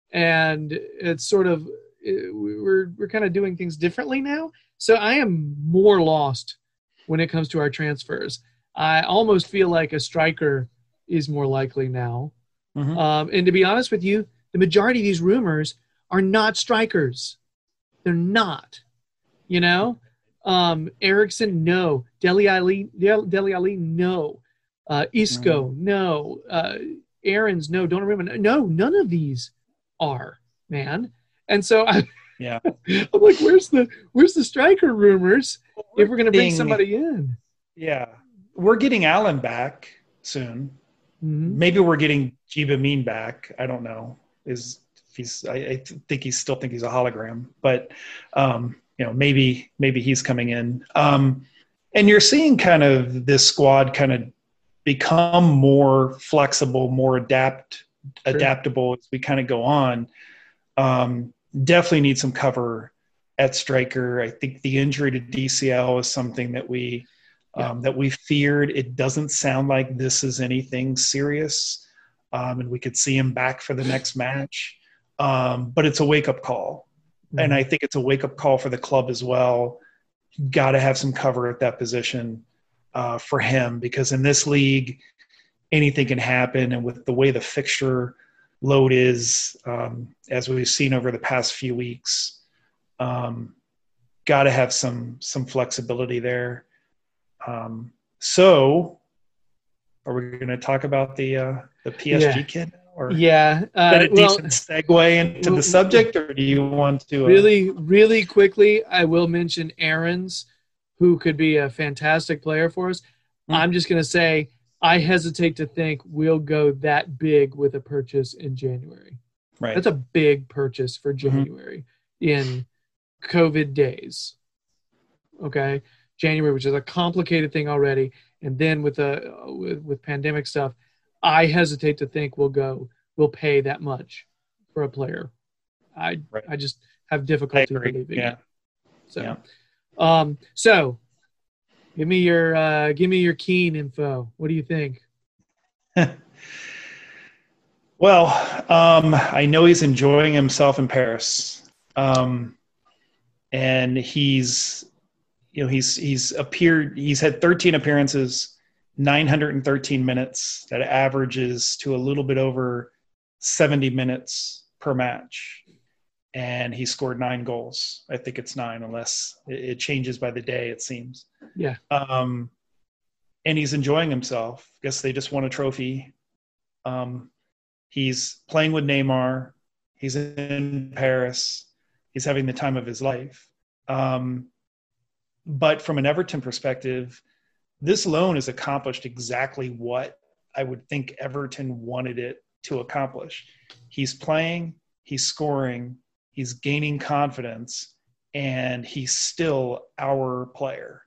and it's sort of we're we're kind of doing things differently now. So I am more lost when it comes to our transfers. I almost feel like a striker is more likely now. Mm-hmm. Um, and to be honest with you, the majority of these rumors are not strikers. They're not. You know, um, Erickson, no. Dele Ali, Dele Ali, no. Uh, Isco, mm-hmm. no. Uh, Aarons, no. Don't remember. No, none of these are, man. And so I, yeah, I'm like, where's the where's the striker rumors well, we're if we're going to bring somebody in? Yeah, we're getting Allen back soon. Mm-hmm. Maybe we're getting Jiba Mean back. I don't know. Is he's? I, I think he's still think he's a hologram, but um, you know, maybe maybe he's coming in. Um, and you're seeing kind of this squad kind of become more flexible, more adapt sure. adaptable as we kind of go on. Um, definitely need some cover at striker. I think the injury to D C L is something that we yeah. um, that we feared. It doesn't sound like this is anything serious, um, and we could see him back for the next match. Um, but it's a wake-up call, mm-hmm. and I think it's a wake-up call for the club as well. Got to have some cover at that position uh, for him, because in this league, anything can happen, and with the way the fixture load is, um, as we've seen over the past few weeks, um, got to have some some flexibility there. Um, so, are we going to talk about the uh, the P S G yeah. kid? Or yeah, uh, is that a well, decent segue into the subject, or do you want to? Uh... Really, really quickly, I will mention Aarons, who could be a fantastic player for us. Mm-hmm. I'm just going to say, I hesitate to think we'll go that big with a purchase in January. Right. That's a big purchase for January mm-hmm. in COVID days. Okay. January, which is a complicated thing already. And then with the, with, with pandemic stuff, I hesitate to think we'll go, we'll pay that much for a player. I, right. I just have difficulty believing yeah. it. So, yeah. um, so, Give me your uh, give me your Keane info. What do you think? Well, um, I know he's enjoying himself in Paris, um, and he's, you know, he's he's appeared. He's had thirteen appearances, nine hundred thirteen minutes. That averages to a little bit over seventy minutes per match, and he scored nine goals. I think it's nine, unless it changes by the day, it seems. Yeah. Um, and he's enjoying himself. Guess they just won a trophy. Um, he's playing with Neymar. He's in Paris. He's having the time of his life. Um, but from an Everton perspective, this loan has accomplished exactly what I would think Everton wanted it to accomplish. He's playing, he's scoring, he's gaining confidence, and he's still our player.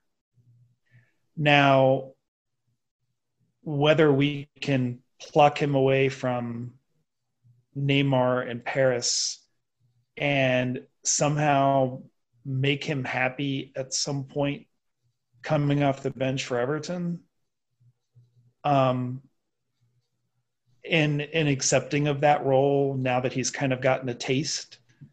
Now, whether we can pluck him away from Neymar and Paris and somehow make him happy at some point coming off the bench for Everton, um, and, and accepting of that role now that he's kind of gotten a taste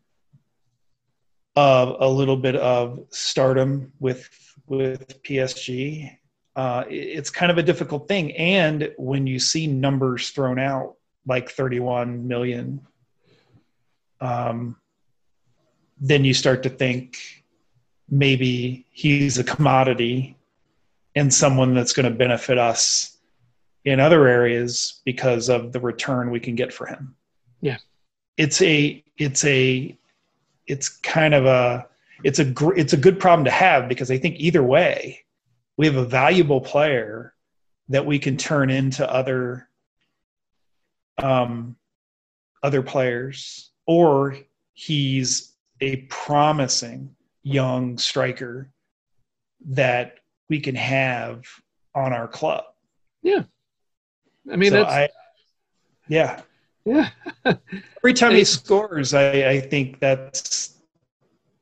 of a little bit of stardom with with P S G, uh, it's kind of a difficult thing. And when you see numbers thrown out like thirty-one million, um, then you start to think maybe he's a commodity and someone that's going to benefit us in other areas because of the return we can get for him. Yeah. It's a, it's a, it's kind of a, it's a, gr- it's a good problem to have, because I think either way, we have a valuable player that we can turn into other, um, other players, or he's a promising young striker that we can have on our club. Yeah. I mean, so that's, I, yeah. Yeah. Every time he scores, I, I think that's,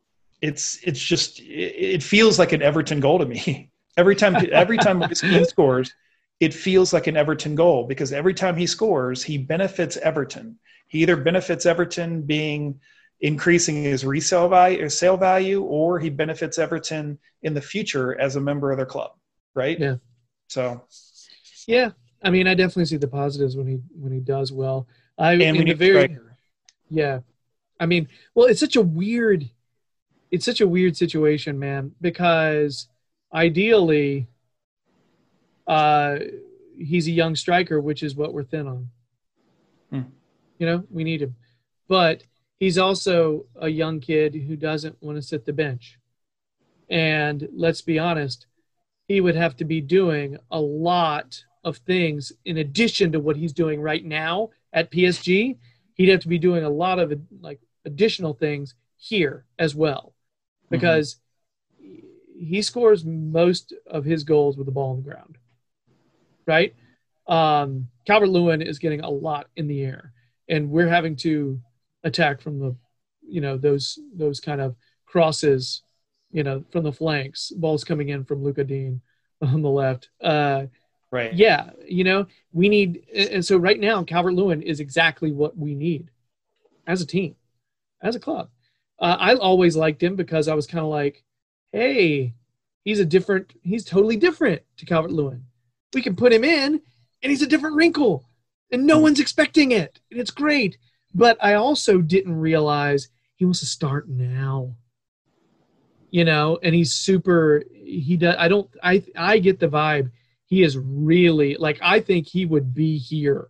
it's it's just it, it feels like an Everton goal to me. Every time every time he scores, it feels like an Everton goal because every time he scores, he benefits Everton. He either benefits Everton being increasing his resale value, sale value, or he benefits Everton in the future as a member of their club, right? Yeah. So, yeah, I mean, I definitely see the positives when he when he does well. I and we in the need very striker. yeah, I mean, well, it's such a weird, it's such a weird situation, man, because ideally, uh, he's a young striker, which is what we're thin on. Hmm. You know, we need him, but he's also a young kid who doesn't want to sit the bench. And let's be honest, he would have to be doing a lot of things in addition to what he's doing right now at P S G. He'd have to be doing a lot of like additional things here as well, because mm-hmm. he scores most of his goals with the ball on the ground, right? Um, Calvert-Lewin is getting a lot in the air, and we're having to attack from the, you know, those those kind of crosses, you know, from the flanks, balls coming in from Luka Dean on the left. Uh, right. Yeah, you know, we need – and so right now Calvert-Lewin is exactly what we need as a team, as a club. Uh, I always liked him because I was kind of like, hey, he's a different – he's totally different to Calvert-Lewin. We can put him in, and he's a different wrinkle, and no one's expecting it, and it's great. But I also didn't realize he wants to start now. You know, and he's super he does I don't I I get the vibe he is really like I think he would be here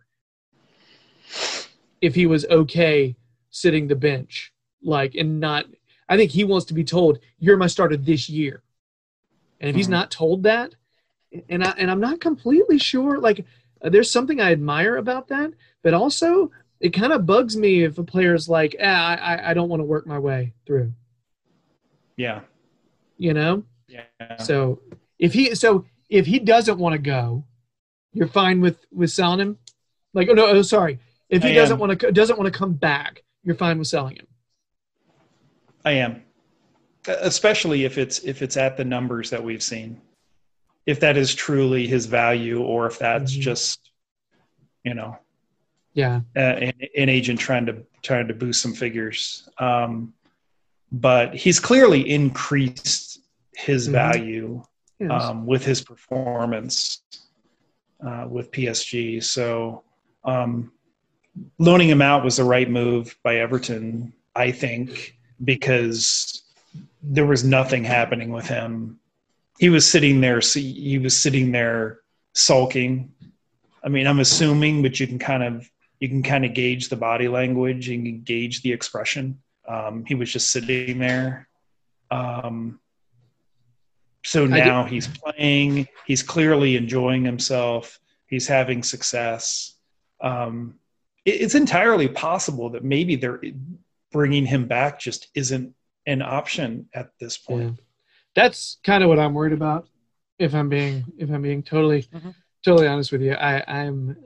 if he was okay sitting the bench, like, and not I think he wants to be told you're my starter this year. And if mm-hmm. he's not told that, and I and I'm not completely sure, like uh, there's something I admire about that, but also it kind of bugs me if a player's like, ah, I I don't want to work my way through. Yeah. You know? Yeah. So if he so if he doesn't want to go, you're fine with, with selling him? Like, oh no, oh sorry. If he I doesn't am. want to doesn't want to come back, you're fine with selling him. I am. Especially if it's if it's at the numbers that we've seen. If that is truly his value, or if that's mm-hmm. just, you know, yeah, uh, an, an agent trying to trying to boost some figures. Um, but he's clearly increased his mm-hmm. value yes. um, with his performance uh, with P S G. So um, loaning him out was the right move by Everton, I think, because there was nothing happening with him. He was sitting there. He was sitting there sulking. I mean, I'm assuming, but you can kind of you can kind of gauge the body language. You can gauge the expression. Um, he was just sitting there. Um, so now he's playing. He's clearly enjoying himself. He's having success. Um, it, it's entirely possible that maybe they're bringing him back just isn't an option at this point. Yeah. That's kind of what I'm worried about. If I'm being, if I'm being totally, mm-hmm. totally honest with you, I, I'm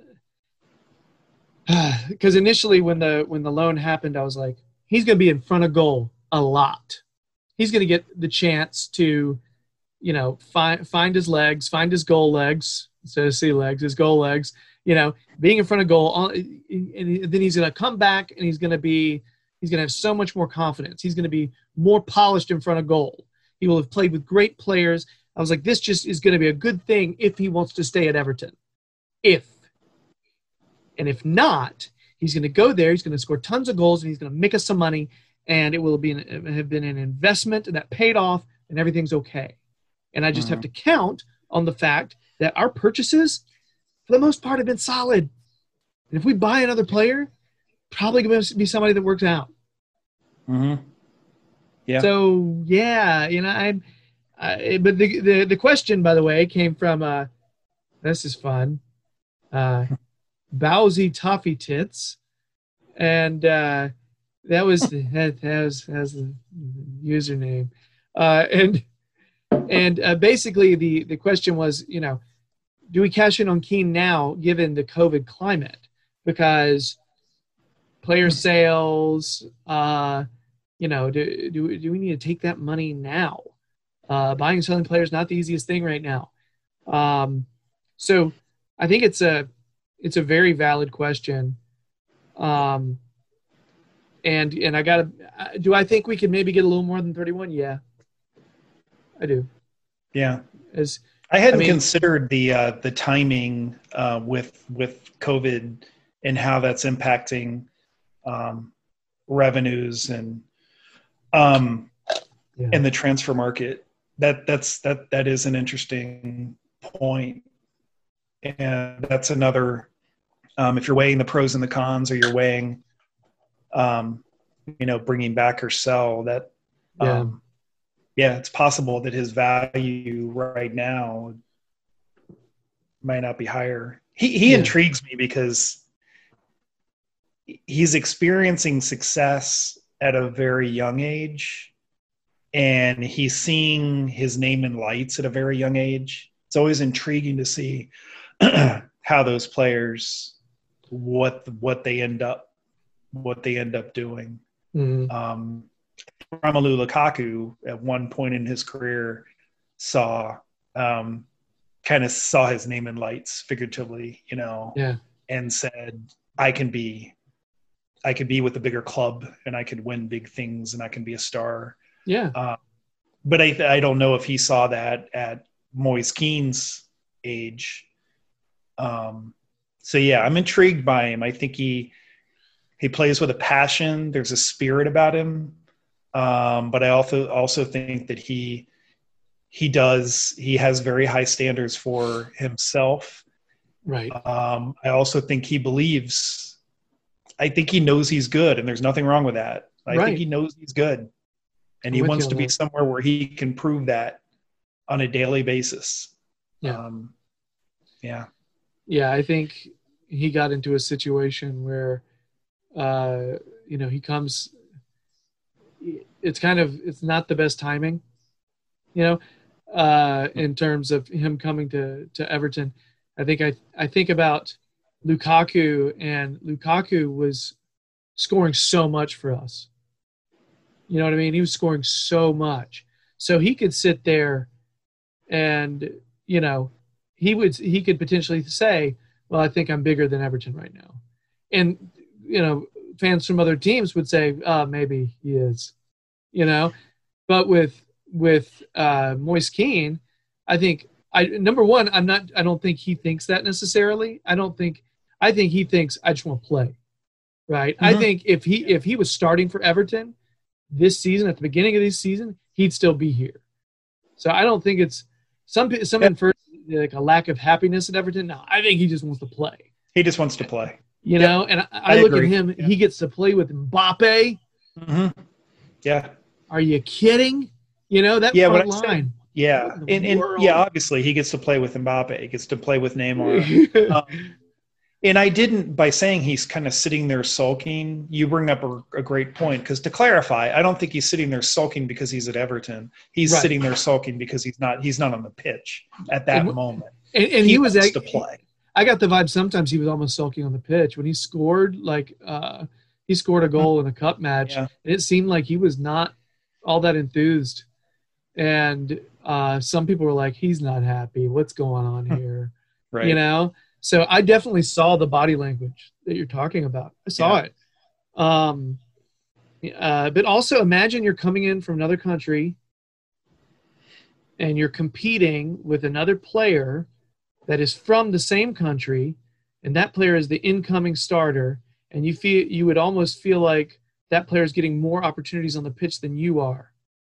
because initially when the when the loan happened, I was like, he's going to be in front of goal a lot. He's going to get the chance to, you know, find find his legs, find his goal legs instead of sea legs, his goal legs. You know, being in front of goal, and then he's going to come back and he's going to be, he's going to have so much more confidence. He's going to be more polished in front of goal. He will have played with great players. I was like, this just is going to be a good thing if he wants to stay at Everton. If. And if not, he's going to go there. He's going to score tons of goals, and he's going to make us some money, and it will be an, have been an investment that paid off, and everything's okay. And I just mm-hmm. have to count on the fact that our purchases, for the most part, have been solid. And if we buy another player, probably going to be somebody that works out. Mm-hmm. Yeah. So yeah, you know, I'm. I, but the, the the question, by the way, came from. Uh, this is fun. Uh, Bowsy Toffee Tits, and uh, that was the, that, that was that was the username, uh, and and uh, basically the the question was, you know, do we cash in on Keane now, given the COVID climate, because player sales. Uh, you know, do, do, do we need to take that money now? Uh, buying and selling players not the easiest thing right now. Um, so I think it's a it's a very valid question. Um, and and I gotta do I think we could maybe get a little more than thirty-one? Yeah, I do. Yeah. As I hadn't I mean, considered the uh, the timing uh, with with COVID and how that's impacting um, revenues and um, yeah. in the transfer market. That that's that that is an interesting point, and that's another. Um, if you're weighing the pros and the cons, or you're weighing, um, you know, bringing back or sell, that, Yeah. um, yeah, it's possible that his value right now might not be higher. He he Yeah. intrigues me because he's experiencing success at a very young age, and he's seeing his name in lights at a very young age. It's always intriguing to see how those players, what what they end up what they end up doing. Mm-hmm. Um, Romelu Lukaku at one point in his career saw um, kind of saw his name in lights figuratively, you know, Yeah. and said, I can be, I could be with a bigger club and I could win big things and I can be a star. Yeah. Uh, but I, I don't know if he saw that at Moise Keane's age. Um, so yeah, I'm intrigued by him. I think he, he plays with a passion. There's a spirit about him. Um, but I also, also think that he, he does, he has very high standards for himself. Right. Um, I also think he believes, I think he knows he's good, and there's nothing wrong with that. I Right. think he knows he's good, and I'm he with wants you to on be that. somewhere where he can prove that on a daily basis. Yeah. Um, yeah. Yeah. I think he got into a situation where, uh, you know, he comes, it's kind of, it's not the best timing, you know, uh, in terms of him coming to, to Everton. I think I, I think about Lukaku, and Lukaku was scoring so much for us. You know what I mean? He was scoring so much. So he could sit there and, you know, he would, he could potentially say, well, I think I'm bigger than Everton right now. And, you know, fans from other teams would say, uh, maybe he is, you know, but with, with uh, Moise Keane, I think I, number one, I'm not, I don't think he thinks that necessarily. I don't think, I think he thinks I just want to play. Right. Mm-hmm. I think if he, if he was starting for Everton this season, at the beginning of this season, he'd still be here. So I don't think it's some, some Yeah. infer like a lack of happiness at Everton. No, I think he just wants to play. He just wants to play. You Yep. know, and I, I, I look agree. at him, Yeah. he gets to play with Mbappe. Mm-hmm. Yeah. Are you kidding? You know, that Yeah, front what I said- line. Yeah. What in the And, and world? yeah, obviously he gets to play with Mbappe. He gets to play with Neymar. um, And I didn't, by saying he's kind of sitting there sulking, you bring up a, a great point. Because to clarify, I don't think he's sitting there sulking because he's at Everton. He's Right. sitting there sulking because he's not he's not on the pitch at that And- moment. and, and he, he was wants act- to play. I got the vibe sometimes he was almost sulking on the pitch when he scored. Like uh, he scored a goal in a cup match, Yeah. and it seemed like he was not all that enthused. And uh, some people were like, "He's not happy. What's going on here?" Right. You know. So I definitely saw the body language that you're talking about. I saw Yeah. it. Um, uh, but also imagine you're coming in from another country and you're competing with another player that is from the same country, and that player is the incoming starter, and you feel you would almost feel like that player is getting more opportunities on the pitch than you are.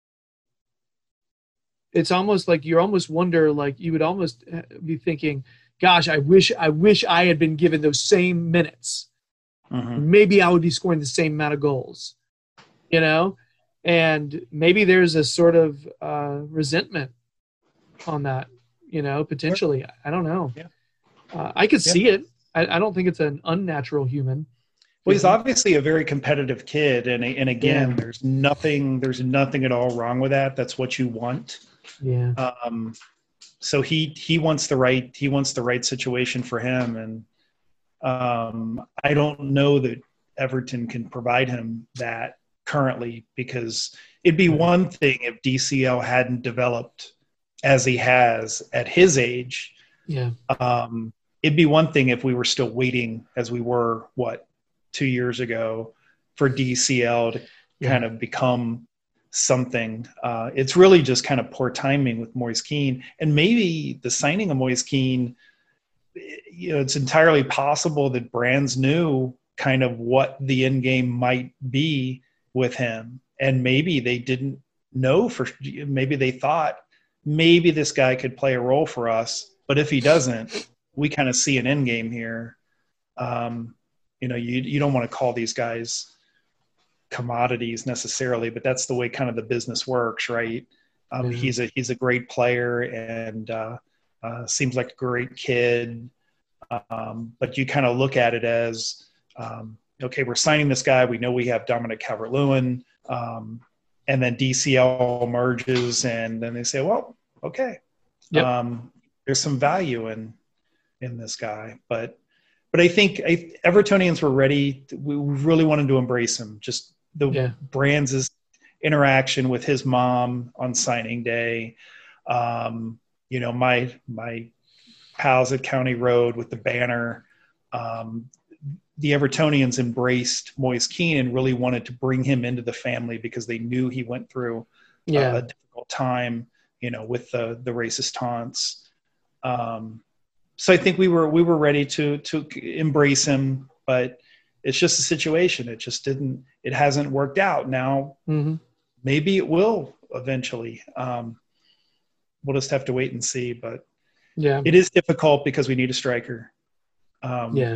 It's almost like you almost wonder, like you would almost be thinking, gosh, I wish I wish I had been given those same minutes. Mm-hmm. Maybe I would be scoring the same amount of goals, you know? And maybe there's a sort of uh, resentment on that, you know, potentially. I don't know. Yeah. Uh, I could Yeah. see it. I, I don't think it's an unnatural human. Well, he's feeling. obviously a very competitive kid, and and again, Yeah. there's nothing there's nothing at all wrong with that. That's what you want. Yeah. Um, so he he wants the right he wants the right situation for him, and um, I don't know that Everton can provide him that currently, because it'd be one thing if D C L hadn't developed as he has at his age. Yeah. Um, it'd be one thing if we were still waiting, as we were, what, two years ago, for D C L to Yeah. kind of become something. Uh, it's really just kind of poor timing with Moise Keene, and maybe the signing of Moise Keene. You know, it's entirely possible that Brands knew kind of what the end game might be with him, and maybe they didn't know for. Maybe they thought maybe this guy could play a role for us, but if he doesn't, we kind of see an end game here. Um, you know, you you don't want to call these guys commodities necessarily, but that's the way kind of the business works, right? Um, Mm-hmm. He's a he's a great player, and uh, uh, seems like a great kid. Um, but you kind of look at it as, um, okay, we're signing this guy. We know we have Dominic Calvert-Lewin, um, and then D C L emerges, and then they say, well, okay, Yep. um, there's some value in in this guy, but. But I think I, Evertonians were ready. We really wanted to embrace him. Just the Yeah. Brands' interaction with his mom on signing day. Um, you know, my my pals at County Road with the banner. Um, the Evertonians embraced Moise Keene and really wanted to bring him into the family because they knew he went through Yeah. uh, a difficult time, you know, with the the racist taunts. Um, So I think we were we were ready to to embrace him, but it's just a situation. It just didn't. It hasn't worked out. Now Mm-hmm. maybe it will eventually. Um, we'll just have to wait and see. But Yeah. it is difficult because we need a striker. Um, Yeah.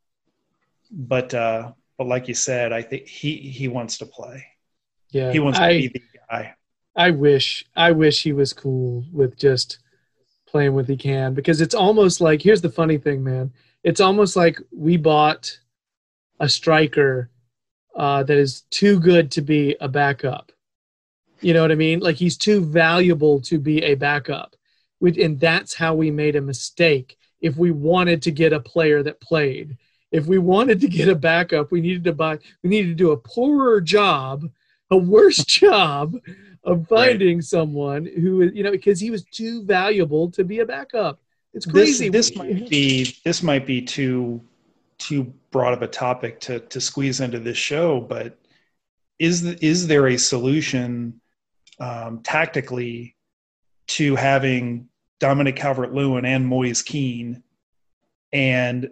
But uh, but like you said, I think he he wants to play. Yeah. He wants to I, be the guy. I wish, I wish he was cool with just playing what he can, because it's almost like, here's the funny thing, man. It's almost like we bought a striker uh, that is too good to be a backup. You know what I mean? Like, he's too valuable to be a backup. We, and that's how we made a mistake. If we wanted to get a player that played, if we wanted to get a backup, we needed to buy, we needed to do a poorer job, a worse job of finding right. someone who, you know, because he was too valuable to be a backup. It's crazy. This, this might be this might be too too broad of a topic to to squeeze into this show, but is is there a solution um, tactically to having Dominic Calvert-Lewin and Moise Keene and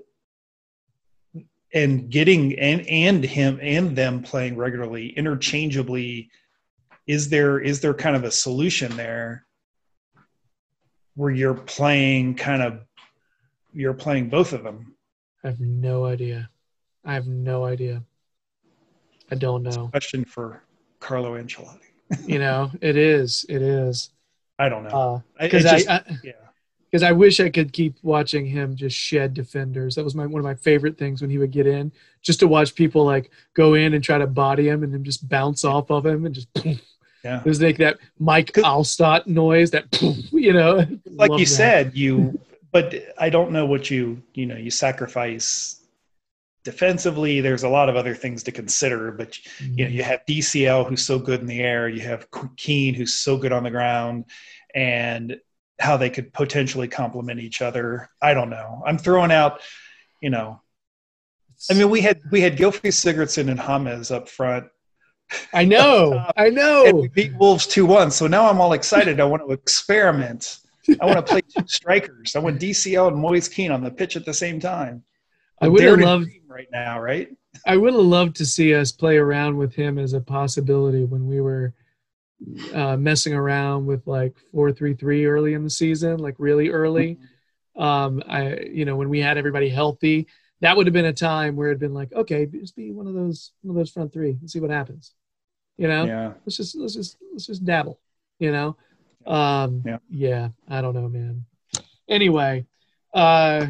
and getting and and him and them playing regularly interchangeably? Is there is there kind of a solution there where you're playing kind of you're playing both of them? I have no idea. I have no idea. I don't know. It's a question for Carlo Ancelotti. You know, it is. It is. I don't know. Because I, I, I, just, I, yeah. Because I wish I could keep watching him just shed defenders. That was my one of my favorite things when he would get in, just to watch people like go in and try to body him and then just bounce off of him and just poof. Yeah. It was like that Mike Alstott noise, that poof, you know. Like you that. said, you but I don't know what you you know, you sacrifice defensively. There's a lot of other things to consider, but mm-hmm. you know, you have D C L who's so good in the air, you have Keene who's so good on the ground, and how they could potentially complement each other. I don't know. I'm throwing out, you know, I mean, we had we had Gylfi Sigurdsson and James up front. I know, I know. And we beat Wolves two one, so now I'm all excited. I want to experiment. I want to play two strikers. I want D C L and Moise Keene on the pitch at the same time. I would have loved right now, right? I would have loved to see us play around with him as a possibility when we were uh, messing around with like four three three early in the season, like really early. Um, I, you know, when we had everybody healthy, that would have been a time where it'd been like, okay, just be one of those, one of those front three and see what happens. You know, yeah. let's just, let's just, let's just dabble, you know? Um, yeah. yeah, I don't know, man. Anyway, uh,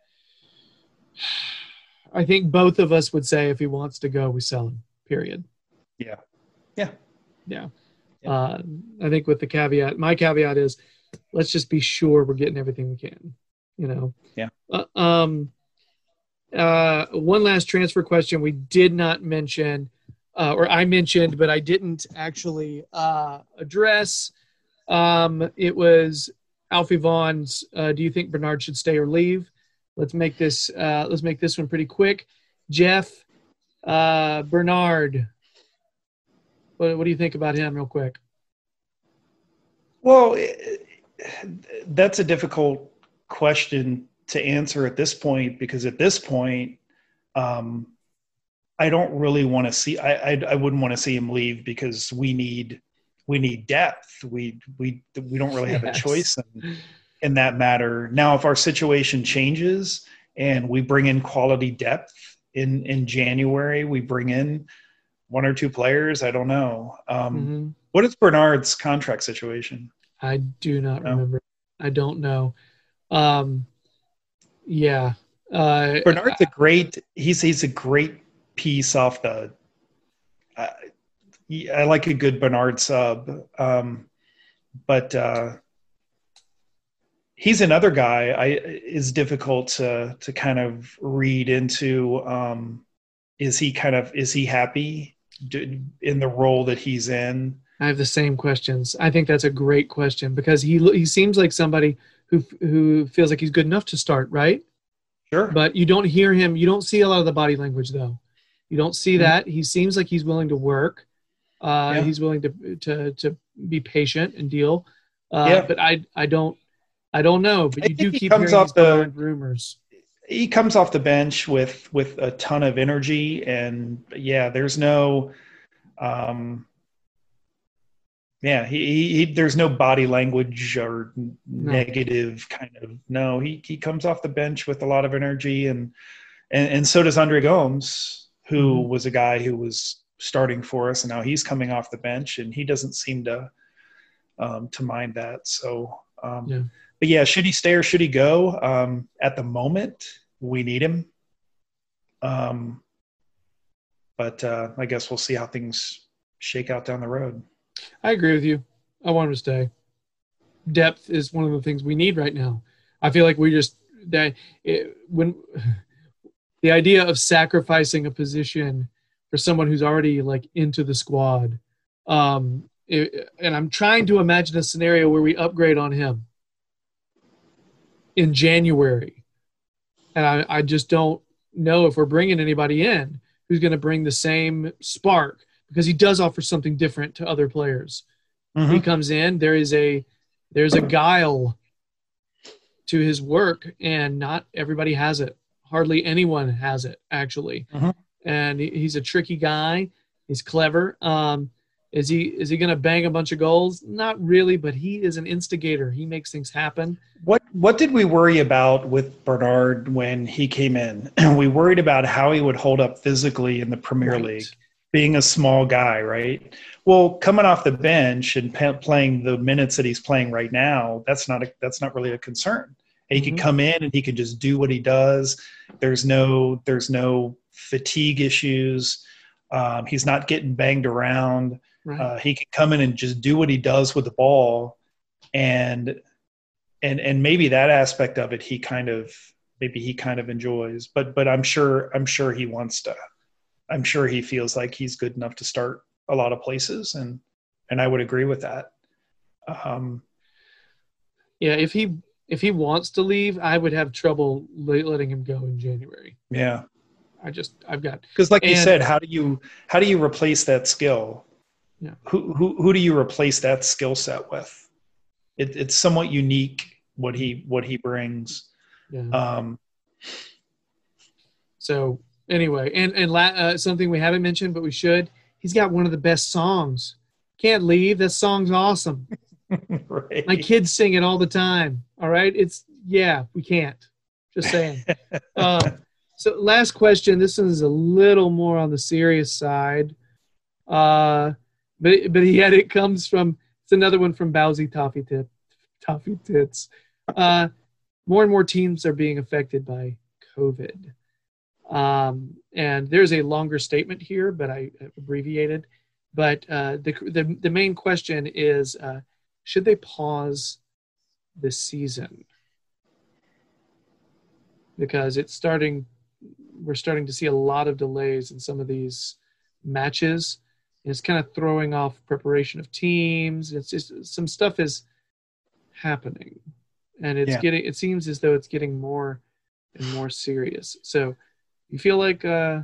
I think both of us would say if he wants to go, we sell him, period. Yeah. Yeah. Yeah. Uh, I think with the caveat, my caveat is let's just be sure we're getting everything we can, you know? Yeah. Uh, um, uh, one last transfer question. We did not mention uh, or I mentioned, but I didn't actually uh, address. Um, it was Alfie Vaughn's. Uh, do you think Bernard should stay or leave? Let's make this. Uh, let's make this one pretty quick. Jeff, uh, Bernard. What, what do you think about him, real quick? Well, it, that's a difficult question to answer at this point, because at this point, um, I don't really want to see. I, I I wouldn't want to see him leave, because we need we need depth. We we we don't really have yes. a choice in, in that matter. Now, if our situation changes and we bring in quality depth in in January, we bring in one or two players. I don't know. Um, mm-hmm. What is Bernard's contract situation? I do not no. remember. I don't know. Um, yeah. Uh, Bernard's a great, he's, he's a great piece off the, uh, I like a good Bernard sub. Um, but, uh, he's another guy I is difficult to, to kind of read into. Um, is he kind of, is he happy in the role that he's in? I have the same questions. I think that's a great question, because he he seems like somebody who who feels like he's good enough to start, right? Sure. But you don't hear him. You don't see a lot of the body language, though. You don't see mm-hmm. that. He seems like he's willing to work. Uh, yeah. He's willing to to to be patient and deal. Uh, yeah. But I I don't I don't know. But you do keep hearing these the, rumors. He comes off the bench with with a ton of energy, and yeah, there's no. Um, Yeah, he, he there's no body language or no. negative kind of no. He he comes off the bench with a lot of energy, and and, and so does Andre Gomes, who mm-hmm. was a guy who was starting for us, and now he's coming off the bench, and he doesn't seem to um, to mind that. So, um, yeah. but yeah, should he stay or should he go? Um, at the moment, we need him. Um, but uh, I guess we'll see how things shake out down the road. I agree with you. I want him to stay. Depth is one of the things we need right now. I feel like we just that it, when the idea of sacrificing a position for someone who's already like into the squad, um, it, and I'm trying to imagine a scenario where we upgrade on him in January, and I, I just don't know if we're bringing anybody in who's going to bring the same spark. Because he does offer something different to other players. Mm-hmm. He comes in, there is a there's a guile to his work, and not everybody has it. Hardly anyone has it, actually. Mm-hmm. And he, he's a tricky guy. He's clever. Um, is he is he going to bang a bunch of goals? Not really, but he is an instigator. He makes things happen. What what did we worry about with Bernard when he came in? We worried about how he would hold up physically in the Premier right. League. Being a small guy, right? Well, coming off the bench and pe- playing the minutes that he's playing right now, that's not a, that's not really a concern. He mm-hmm. can come in and he can just do what he does. There's no there's no fatigue issues. Um, he's not getting banged around. Right. Uh, he can come in and just do what he does with the ball, and and and maybe that aspect of it he kind of maybe he kind of enjoys. But but I'm sure I'm sure he wants to. I'm sure he feels like he's good enough to start a lot of places, and and I would agree with that. Um, yeah, if he if he wants to leave, I would have trouble letting him go in January. Yeah, I just I've got because, like and, you said, how do you how do you replace that skill? Yeah, who who who do you replace that skill set with? It, it's somewhat unique what he what he brings. Yeah. Um, so. Anyway, and and la- uh, something we haven't mentioned, but we should. He's got one of the best songs. Can't Leave. That song's awesome. Right. My kids sing it all the time. All right. It's yeah. We can't. Just saying. uh, so last question. This one is a little more on the serious side, uh, but but yet it comes from. It's another one from Bowsy Toffee Tit, Toffee Tits. Uh, more and more teams are being affected by COVID. Um, and there's a longer statement here, but I abbreviated. But uh, the, the the main question is, uh, should they pause this season? Because it's starting, we're starting to see a lot of delays in some of these matches. It's kind of throwing off preparation of teams. It's just some stuff is happening, and it's Yeah. getting. It seems as though it's getting more and more serious. So, you feel like uh,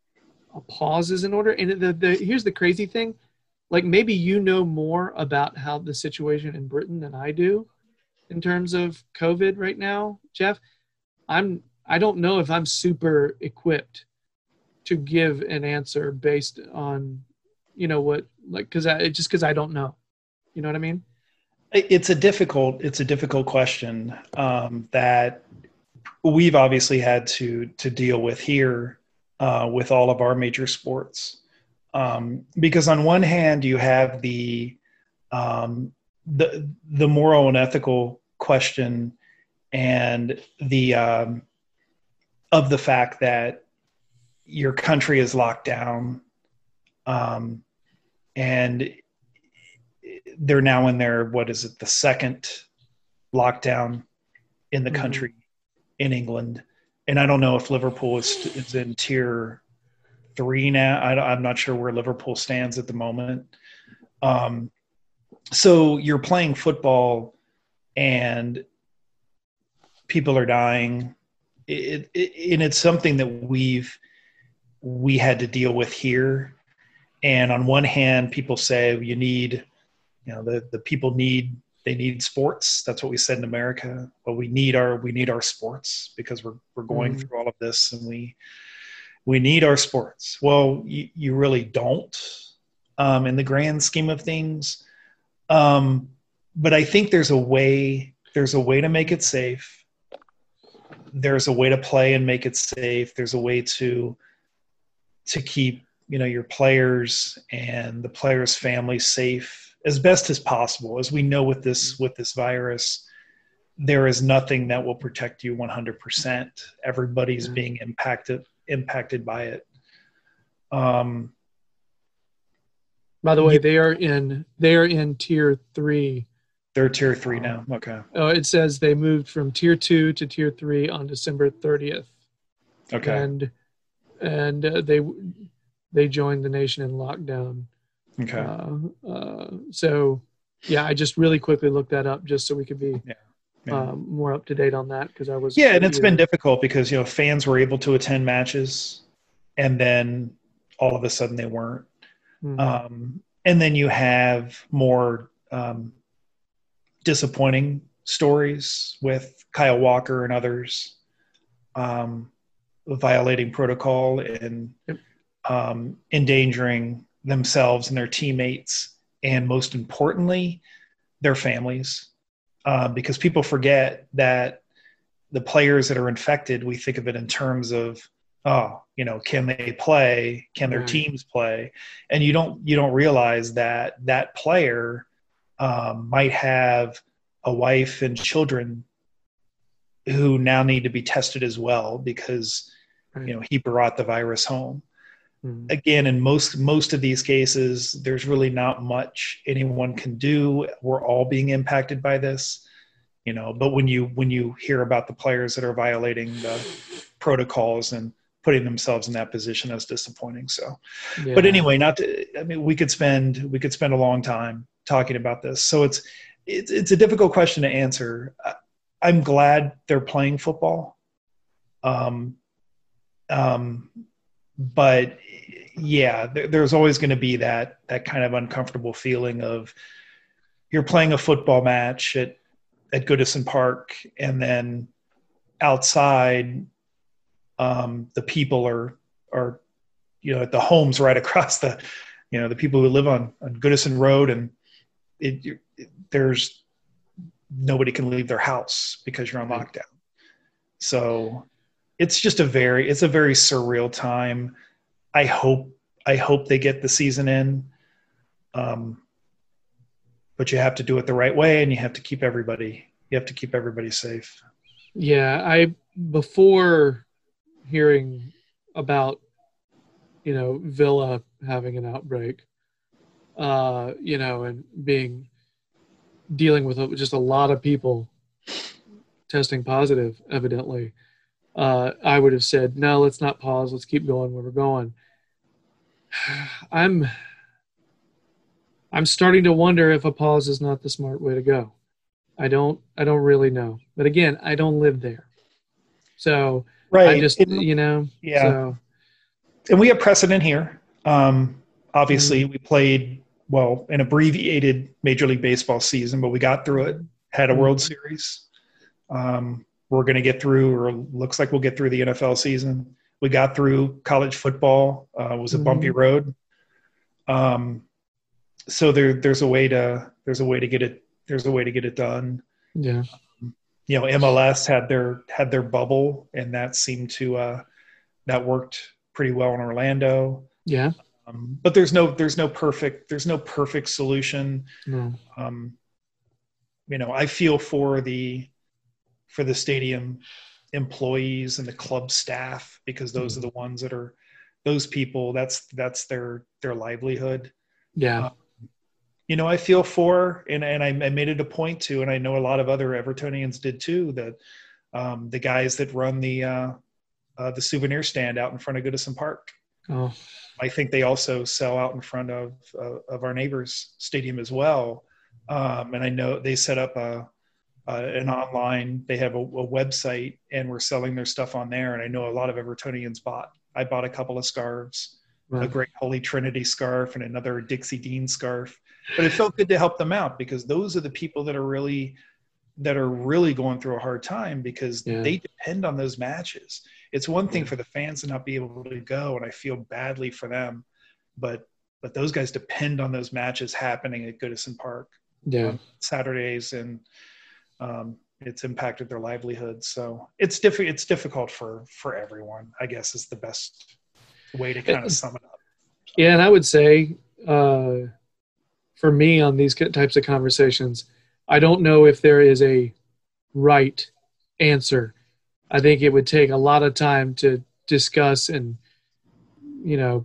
a pause is in order. And the, the here's the crazy thing, like maybe you know more about how the situation in Britain than I do, in terms of COVID right now, Jeff. I'm. I don't know if I'm super equipped to give an answer based on, you know, what, like, because I just because I don't know, you know what I mean? It's a difficult it's a difficult question um, that we've obviously had to to deal with here uh, with all of our major sports, um, because on one hand you have the um, the the moral and ethical question and the um, of the fact that your country is locked down, um, and they're now in their, what is it, the second lockdown in the country, mm-hmm. in England. And I don't know if Liverpool is, is in tier three now. I, I'm not sure where Liverpool stands at the moment. Um, so you're playing football and people are dying. It, it, and it's something that we've, we had to deal with here. And on one hand, people say you need, you know, the, the people need, they need sports. That's what we said in America. But we need our, we need our sports because we're, we're going mm-hmm. through all of this, and we, we need our sports. Well, you, you really don't, um, in the grand scheme of things. Um, but I think there's a way, there's a way to make it safe. There's a way to play and make it safe. There's a way to, to keep, you know, your players and the players' families safe as best as possible. As we know with this, with this virus, there is nothing that will protect you one hundred percent. Everybody's mm-hmm. being impacted, impacted by it. Um, By the way, you, they are in, they are in tier three. They're tier three now. Okay. Oh, it says they moved from tier two to tier three on December thirtieth. Okay. And, and uh, they, they joined the nation in lockdown. Okay. Uh, uh, so, yeah, I just really quickly looked that up just so we could be yeah. Yeah. Um, more up to date on that, because I was. Yeah, and it's been difficult because, you know, fans were able to attend matches, and then all of a sudden they weren't. Mm-hmm. Um, and then you have more um, disappointing stories with Kyle Walker and others um, violating protocol and yep. um, endangering themselves and their teammates, and most importantly, their families. Uh, because people forget that the players that are infected, we think of it in terms of, oh, you know, can they play? Can their right. teams play? And you don't you don't realize that that player um, might have a wife and children who now need to be tested as well because right. you know, he brought the virus home. Mm-hmm. Again, in most most of these cases, there's really not much anyone can do. We're all being impacted by this, you know. But when you when you hear about the players that are violating the protocols and putting themselves in that position, that's disappointing. So, yeah. But anyway, not to, I mean, we could spend we could spend a long time talking about this. So it's it's it's a difficult question to answer. I'm glad they're playing football. Um. Um. But yeah, there, there's always going to be that that kind of uncomfortable feeling of you're playing a football match at, at Goodison Park, and then outside um, the people are are you know at the homes right across the you know the people who live on, on Goodison Road, and it, it, there's nobody can leave their house because you're on lockdown. So it's just a very it's a very surreal time. I hope I hope they get the season in, um, but you have to do it the right way, and you have to keep everybody you have to keep everybody safe. Yeah, I before hearing about you know Villa having an outbreak, uh, you know, and being dealing with just a lot of people testing positive, evidently. Uh, I would have said, no, let's not pause. Let's keep going where we're going. I'm I'm starting to wonder if a pause is not the smart way to go. I don't I don't really know. But again, I don't live there. So I Right. just, It, you know, yeah. so And we have precedent here. Um, obviously, mm, we played, well, an abbreviated Major League Baseball season, but we got through it, had a World mm, Series. Um, we're going to get through, or looks like we'll get through the N F L season. We got through college football. Uh, it was a bumpy mm, road. Um, so there, there's a way to, there's a way to get it, there's a way to get it done. yeah. You know, M L S had their, had their bubble, and that seemed to, uh, that worked pretty well in Orlando. Yeah. Um, but there's no, there's no perfect, there's no perfect solution. No. Um, you know, I feel for the, for the stadium employees and the club staff, because those Mm, are the ones that are, those people, that's, that's their, their livelihood. yeah. Uh, you know, I feel for, and, and I, I made it a point to, and I know a lot of other Evertonians did too, that um, the guys that run the, uh, uh, the souvenir stand out in front of Goodison Park, Oh, I think they also sell out in front of uh, of our neighbors' stadium as well. Um, and I know they set up a, a an online. They have a, a website, and we're selling their stuff on there. And I know a lot of Evertonians bought. I bought a couple of scarves, a well, great Holy Trinity scarf, and another Dixie Dean scarf. But it felt good to help them out, because those are the people that are really that are really going through a hard time, because yeah. they depend on those matches. It's one thing Yeah. for the fans to not be able to go, and I feel badly for them, but but those guys depend on those matches happening at Goodison Park Yeah. on Saturdays, and um, it's impacted their livelihood. So it's difficult. It's difficult for for everyone, I guess, is the best way to kind of sum it up. Yeah, and I would say uh, for me on these types of conversations, I don't know if there is a right answer. I think it would take a lot of time to discuss and, you know,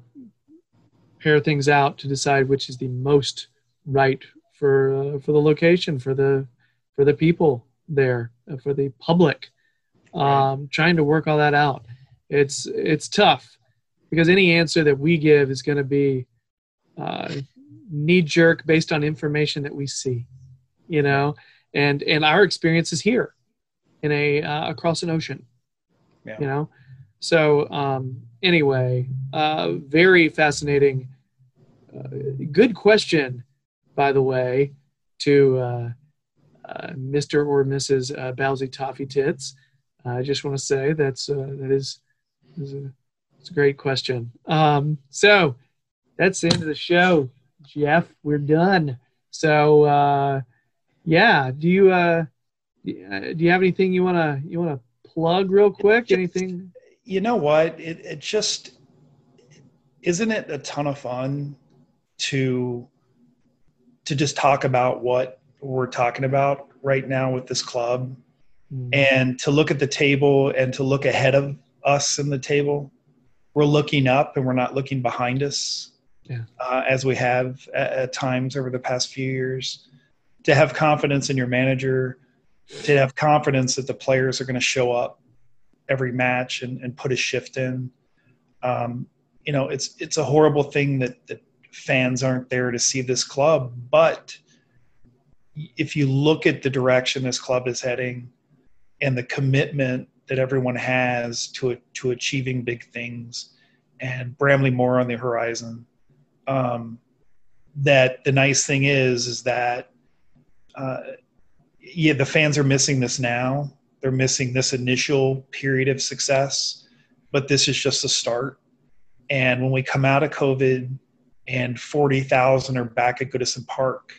pair things out to decide which is the most right for uh, for the location, for the for the people there, uh, for the public. Right. Um, trying to work all that out. It's it's tough because any answer that we give is going to be uh, knee jerk based on information that we see, you know, and and our experience is here in a uh, across an ocean, Yeah. you know. So um, anyway, uh, very fascinating. Uh, good question, by the way, to uh, uh, Mister or Missus Uh, Bowsy Toffee Tits. I just want to say that's uh, that is, is a, it's a great question. Um, so that's the end of the show, Jeff. We're done. So uh, yeah, do you uh, do you have anything you wanna you wanna plug real quick? Just, Anything? you know what? It it just isn't it a ton of fun to to just talk about what we're talking about right now with this club, Mm, and to look at the table and to look ahead of us in the table. We're looking up and we're not looking behind us, yeah, uh, as we have at, at times over the past few years. To have confidence in your manager, to have confidence that the players are going to show up every match and, and put a shift in. Um, you know, it's it's a horrible thing that, that fans aren't there to see this club. But if you look at the direction this club is heading and the commitment that everyone has to to achieving big things, and Bramley Moore on the horizon, um, that the nice thing is is that uh, yeah, the fans are missing this now. They're missing this initial period of success, but this is just a start. And when we come out of COVID and forty thousand are back at Goodison Park,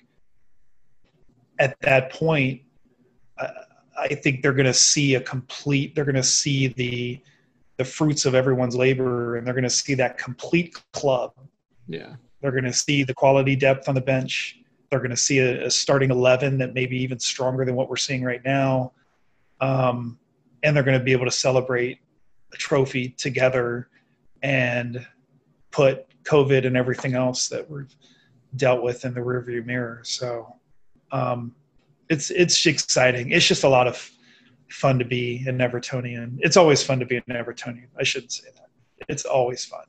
at that point, uh, I think they're going to see a complete, they're going to see the, the fruits of everyone's labor, and they're going to see that complete club. yeah, They're going to see the quality depth on the bench. They're going to see a, a starting eleven that may be even stronger than what we're seeing right now. Um, and they're going to be able to celebrate a trophy together and put COVID and everything else that we've dealt with in the rearview mirror. So um, it's it's exciting. It's just a lot of fun to be an Evertonian. It's always fun to be an Evertonian. I shouldn't say that. It's always fun.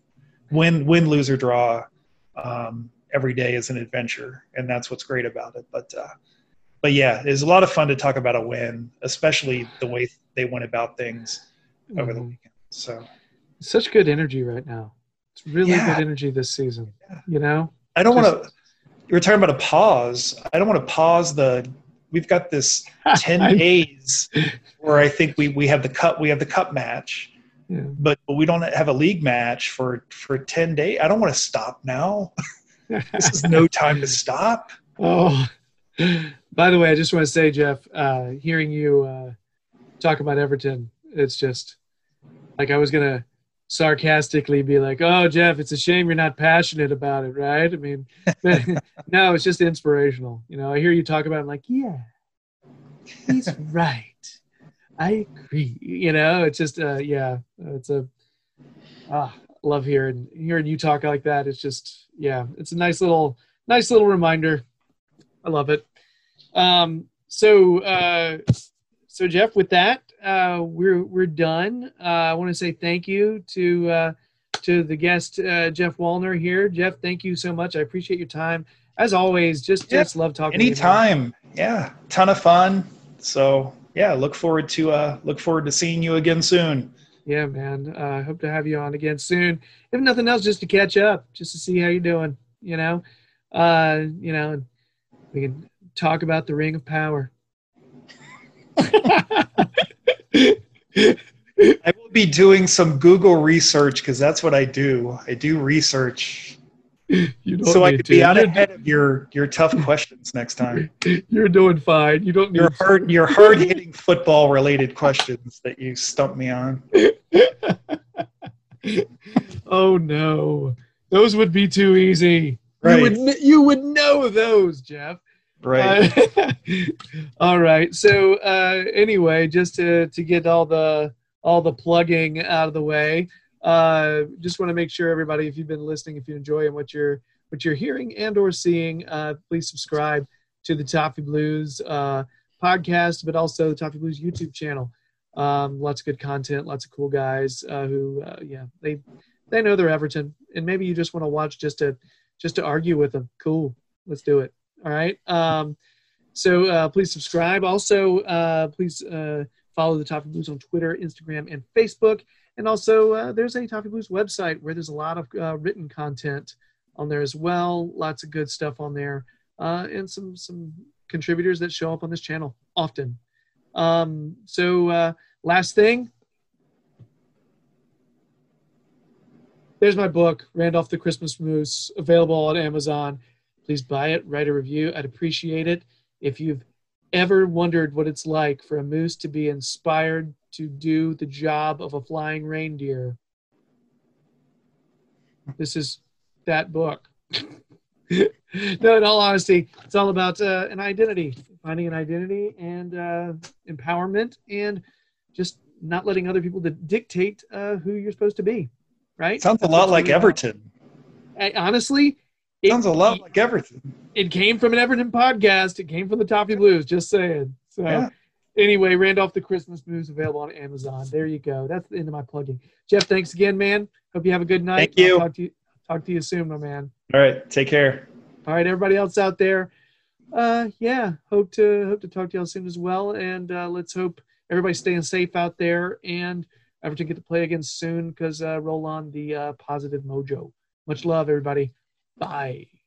win, win, lose or draw. Um, every day is an adventure, and that's what's great about it. But uh, but yeah, it's a lot of fun to talk about a win, especially the way they went about things over the weekend. So such good energy right now. It's really yeah. good energy this season. Yeah. You know, I don't want to. You were talking about a pause. I don't want to pause the. We've got this ten days where I think we we have the cup we have the cup match, yeah. but, but we don't have a league match for for ten days. I don't want to stop now. This is no time to stop. Oh, by the way, I just want to say, Jeff, uh, hearing you uh, talk about Everton, it's just like I was going to sarcastically be like, oh, Jeff, it's a shame you're not passionate about it, right? I mean, but, no, it's just inspirational. You know, I hear you talk about it, I'm like, yeah, he's right. I agree. You know, it's just, uh, yeah, it's a, ah, love hearing, hearing you talk like that. It's just, yeah, it's a nice little, nice little reminder. I love it. Um, so, uh, so Jeff, with that, uh, we're we're done. Uh, I want to say thank you to uh, to the guest uh, Jeff Wallner here. Jeff, thank you so much. I appreciate your time as always. Just yeah, just love talking. Anytime, to you, yeah, ton of fun. So yeah, look forward to uh, look forward to seeing you again soon. Yeah, man. I uh, hope to have you on again soon. If nothing else, just to catch up, just to see how you're doing. You know, uh, you know, we can talk about the Ring of Power. I will be doing some Google research because that's what I do. I do research, you don't so I could to. be out ahead of your your tough questions next time. You're doing fine. You don't need your hard your hard hitting football related questions that you stump me on. Oh no, those would be too easy. Right. You would you would know those, Jeff. Right. Uh, all right. So uh, anyway, just to, to get all the all the plugging out of the way, uh, just want to make sure everybody, if you've been listening, if you enjoy what you're what you're hearing and or seeing, uh, please subscribe to the Toffee Blues uh, podcast, but also the Toffee Blues YouTube channel. Um, lots of good content, lots of cool guys uh, who, uh, yeah, they they know they're Everton, and maybe you just want to watch just to just to argue with them. Cool, let's do it. All right. Um, so uh, please subscribe. Also, uh, please uh, follow the Toffee Blues on Twitter, Instagram, and Facebook. And also, uh, there's a Toffee Blues website where there's a lot of uh, written content on there as well. Lots of good stuff on there, uh, and some some contributors that show up on this channel often. Um, so uh, last thing. There's my book, Randolph the Christmas Moose, available on Amazon. Please buy it, write a review. I'd appreciate it. If you've ever wondered what it's like for a moose to be inspired to do the job of a flying reindeer, this is that book. No, in all honesty, it's all about uh, an identity, finding an identity and uh, empowerment, and just not letting other people to dictate uh, who you're supposed to be, right? Sounds a lot like Everton. I, honestly, It, Sounds a lot like Everton. It came from an Everton podcast. It came from the Toffee Blues, just saying. So yeah. Anyway, Randolph the Christmas Moose available on Amazon. There you go. That's the end of my plugging. Jeff, thanks again, man. Hope you have a good night. Thank you. I'll talk to you, talk to you soon, my man. All right. Take care. All right, everybody else out there. Uh, yeah, hope to hope to talk to y'all soon as well. And uh, let's hope everybody's staying safe out there and Everton get to play again soon because uh, roll on the uh, positive mojo. Much love, everybody. Bye.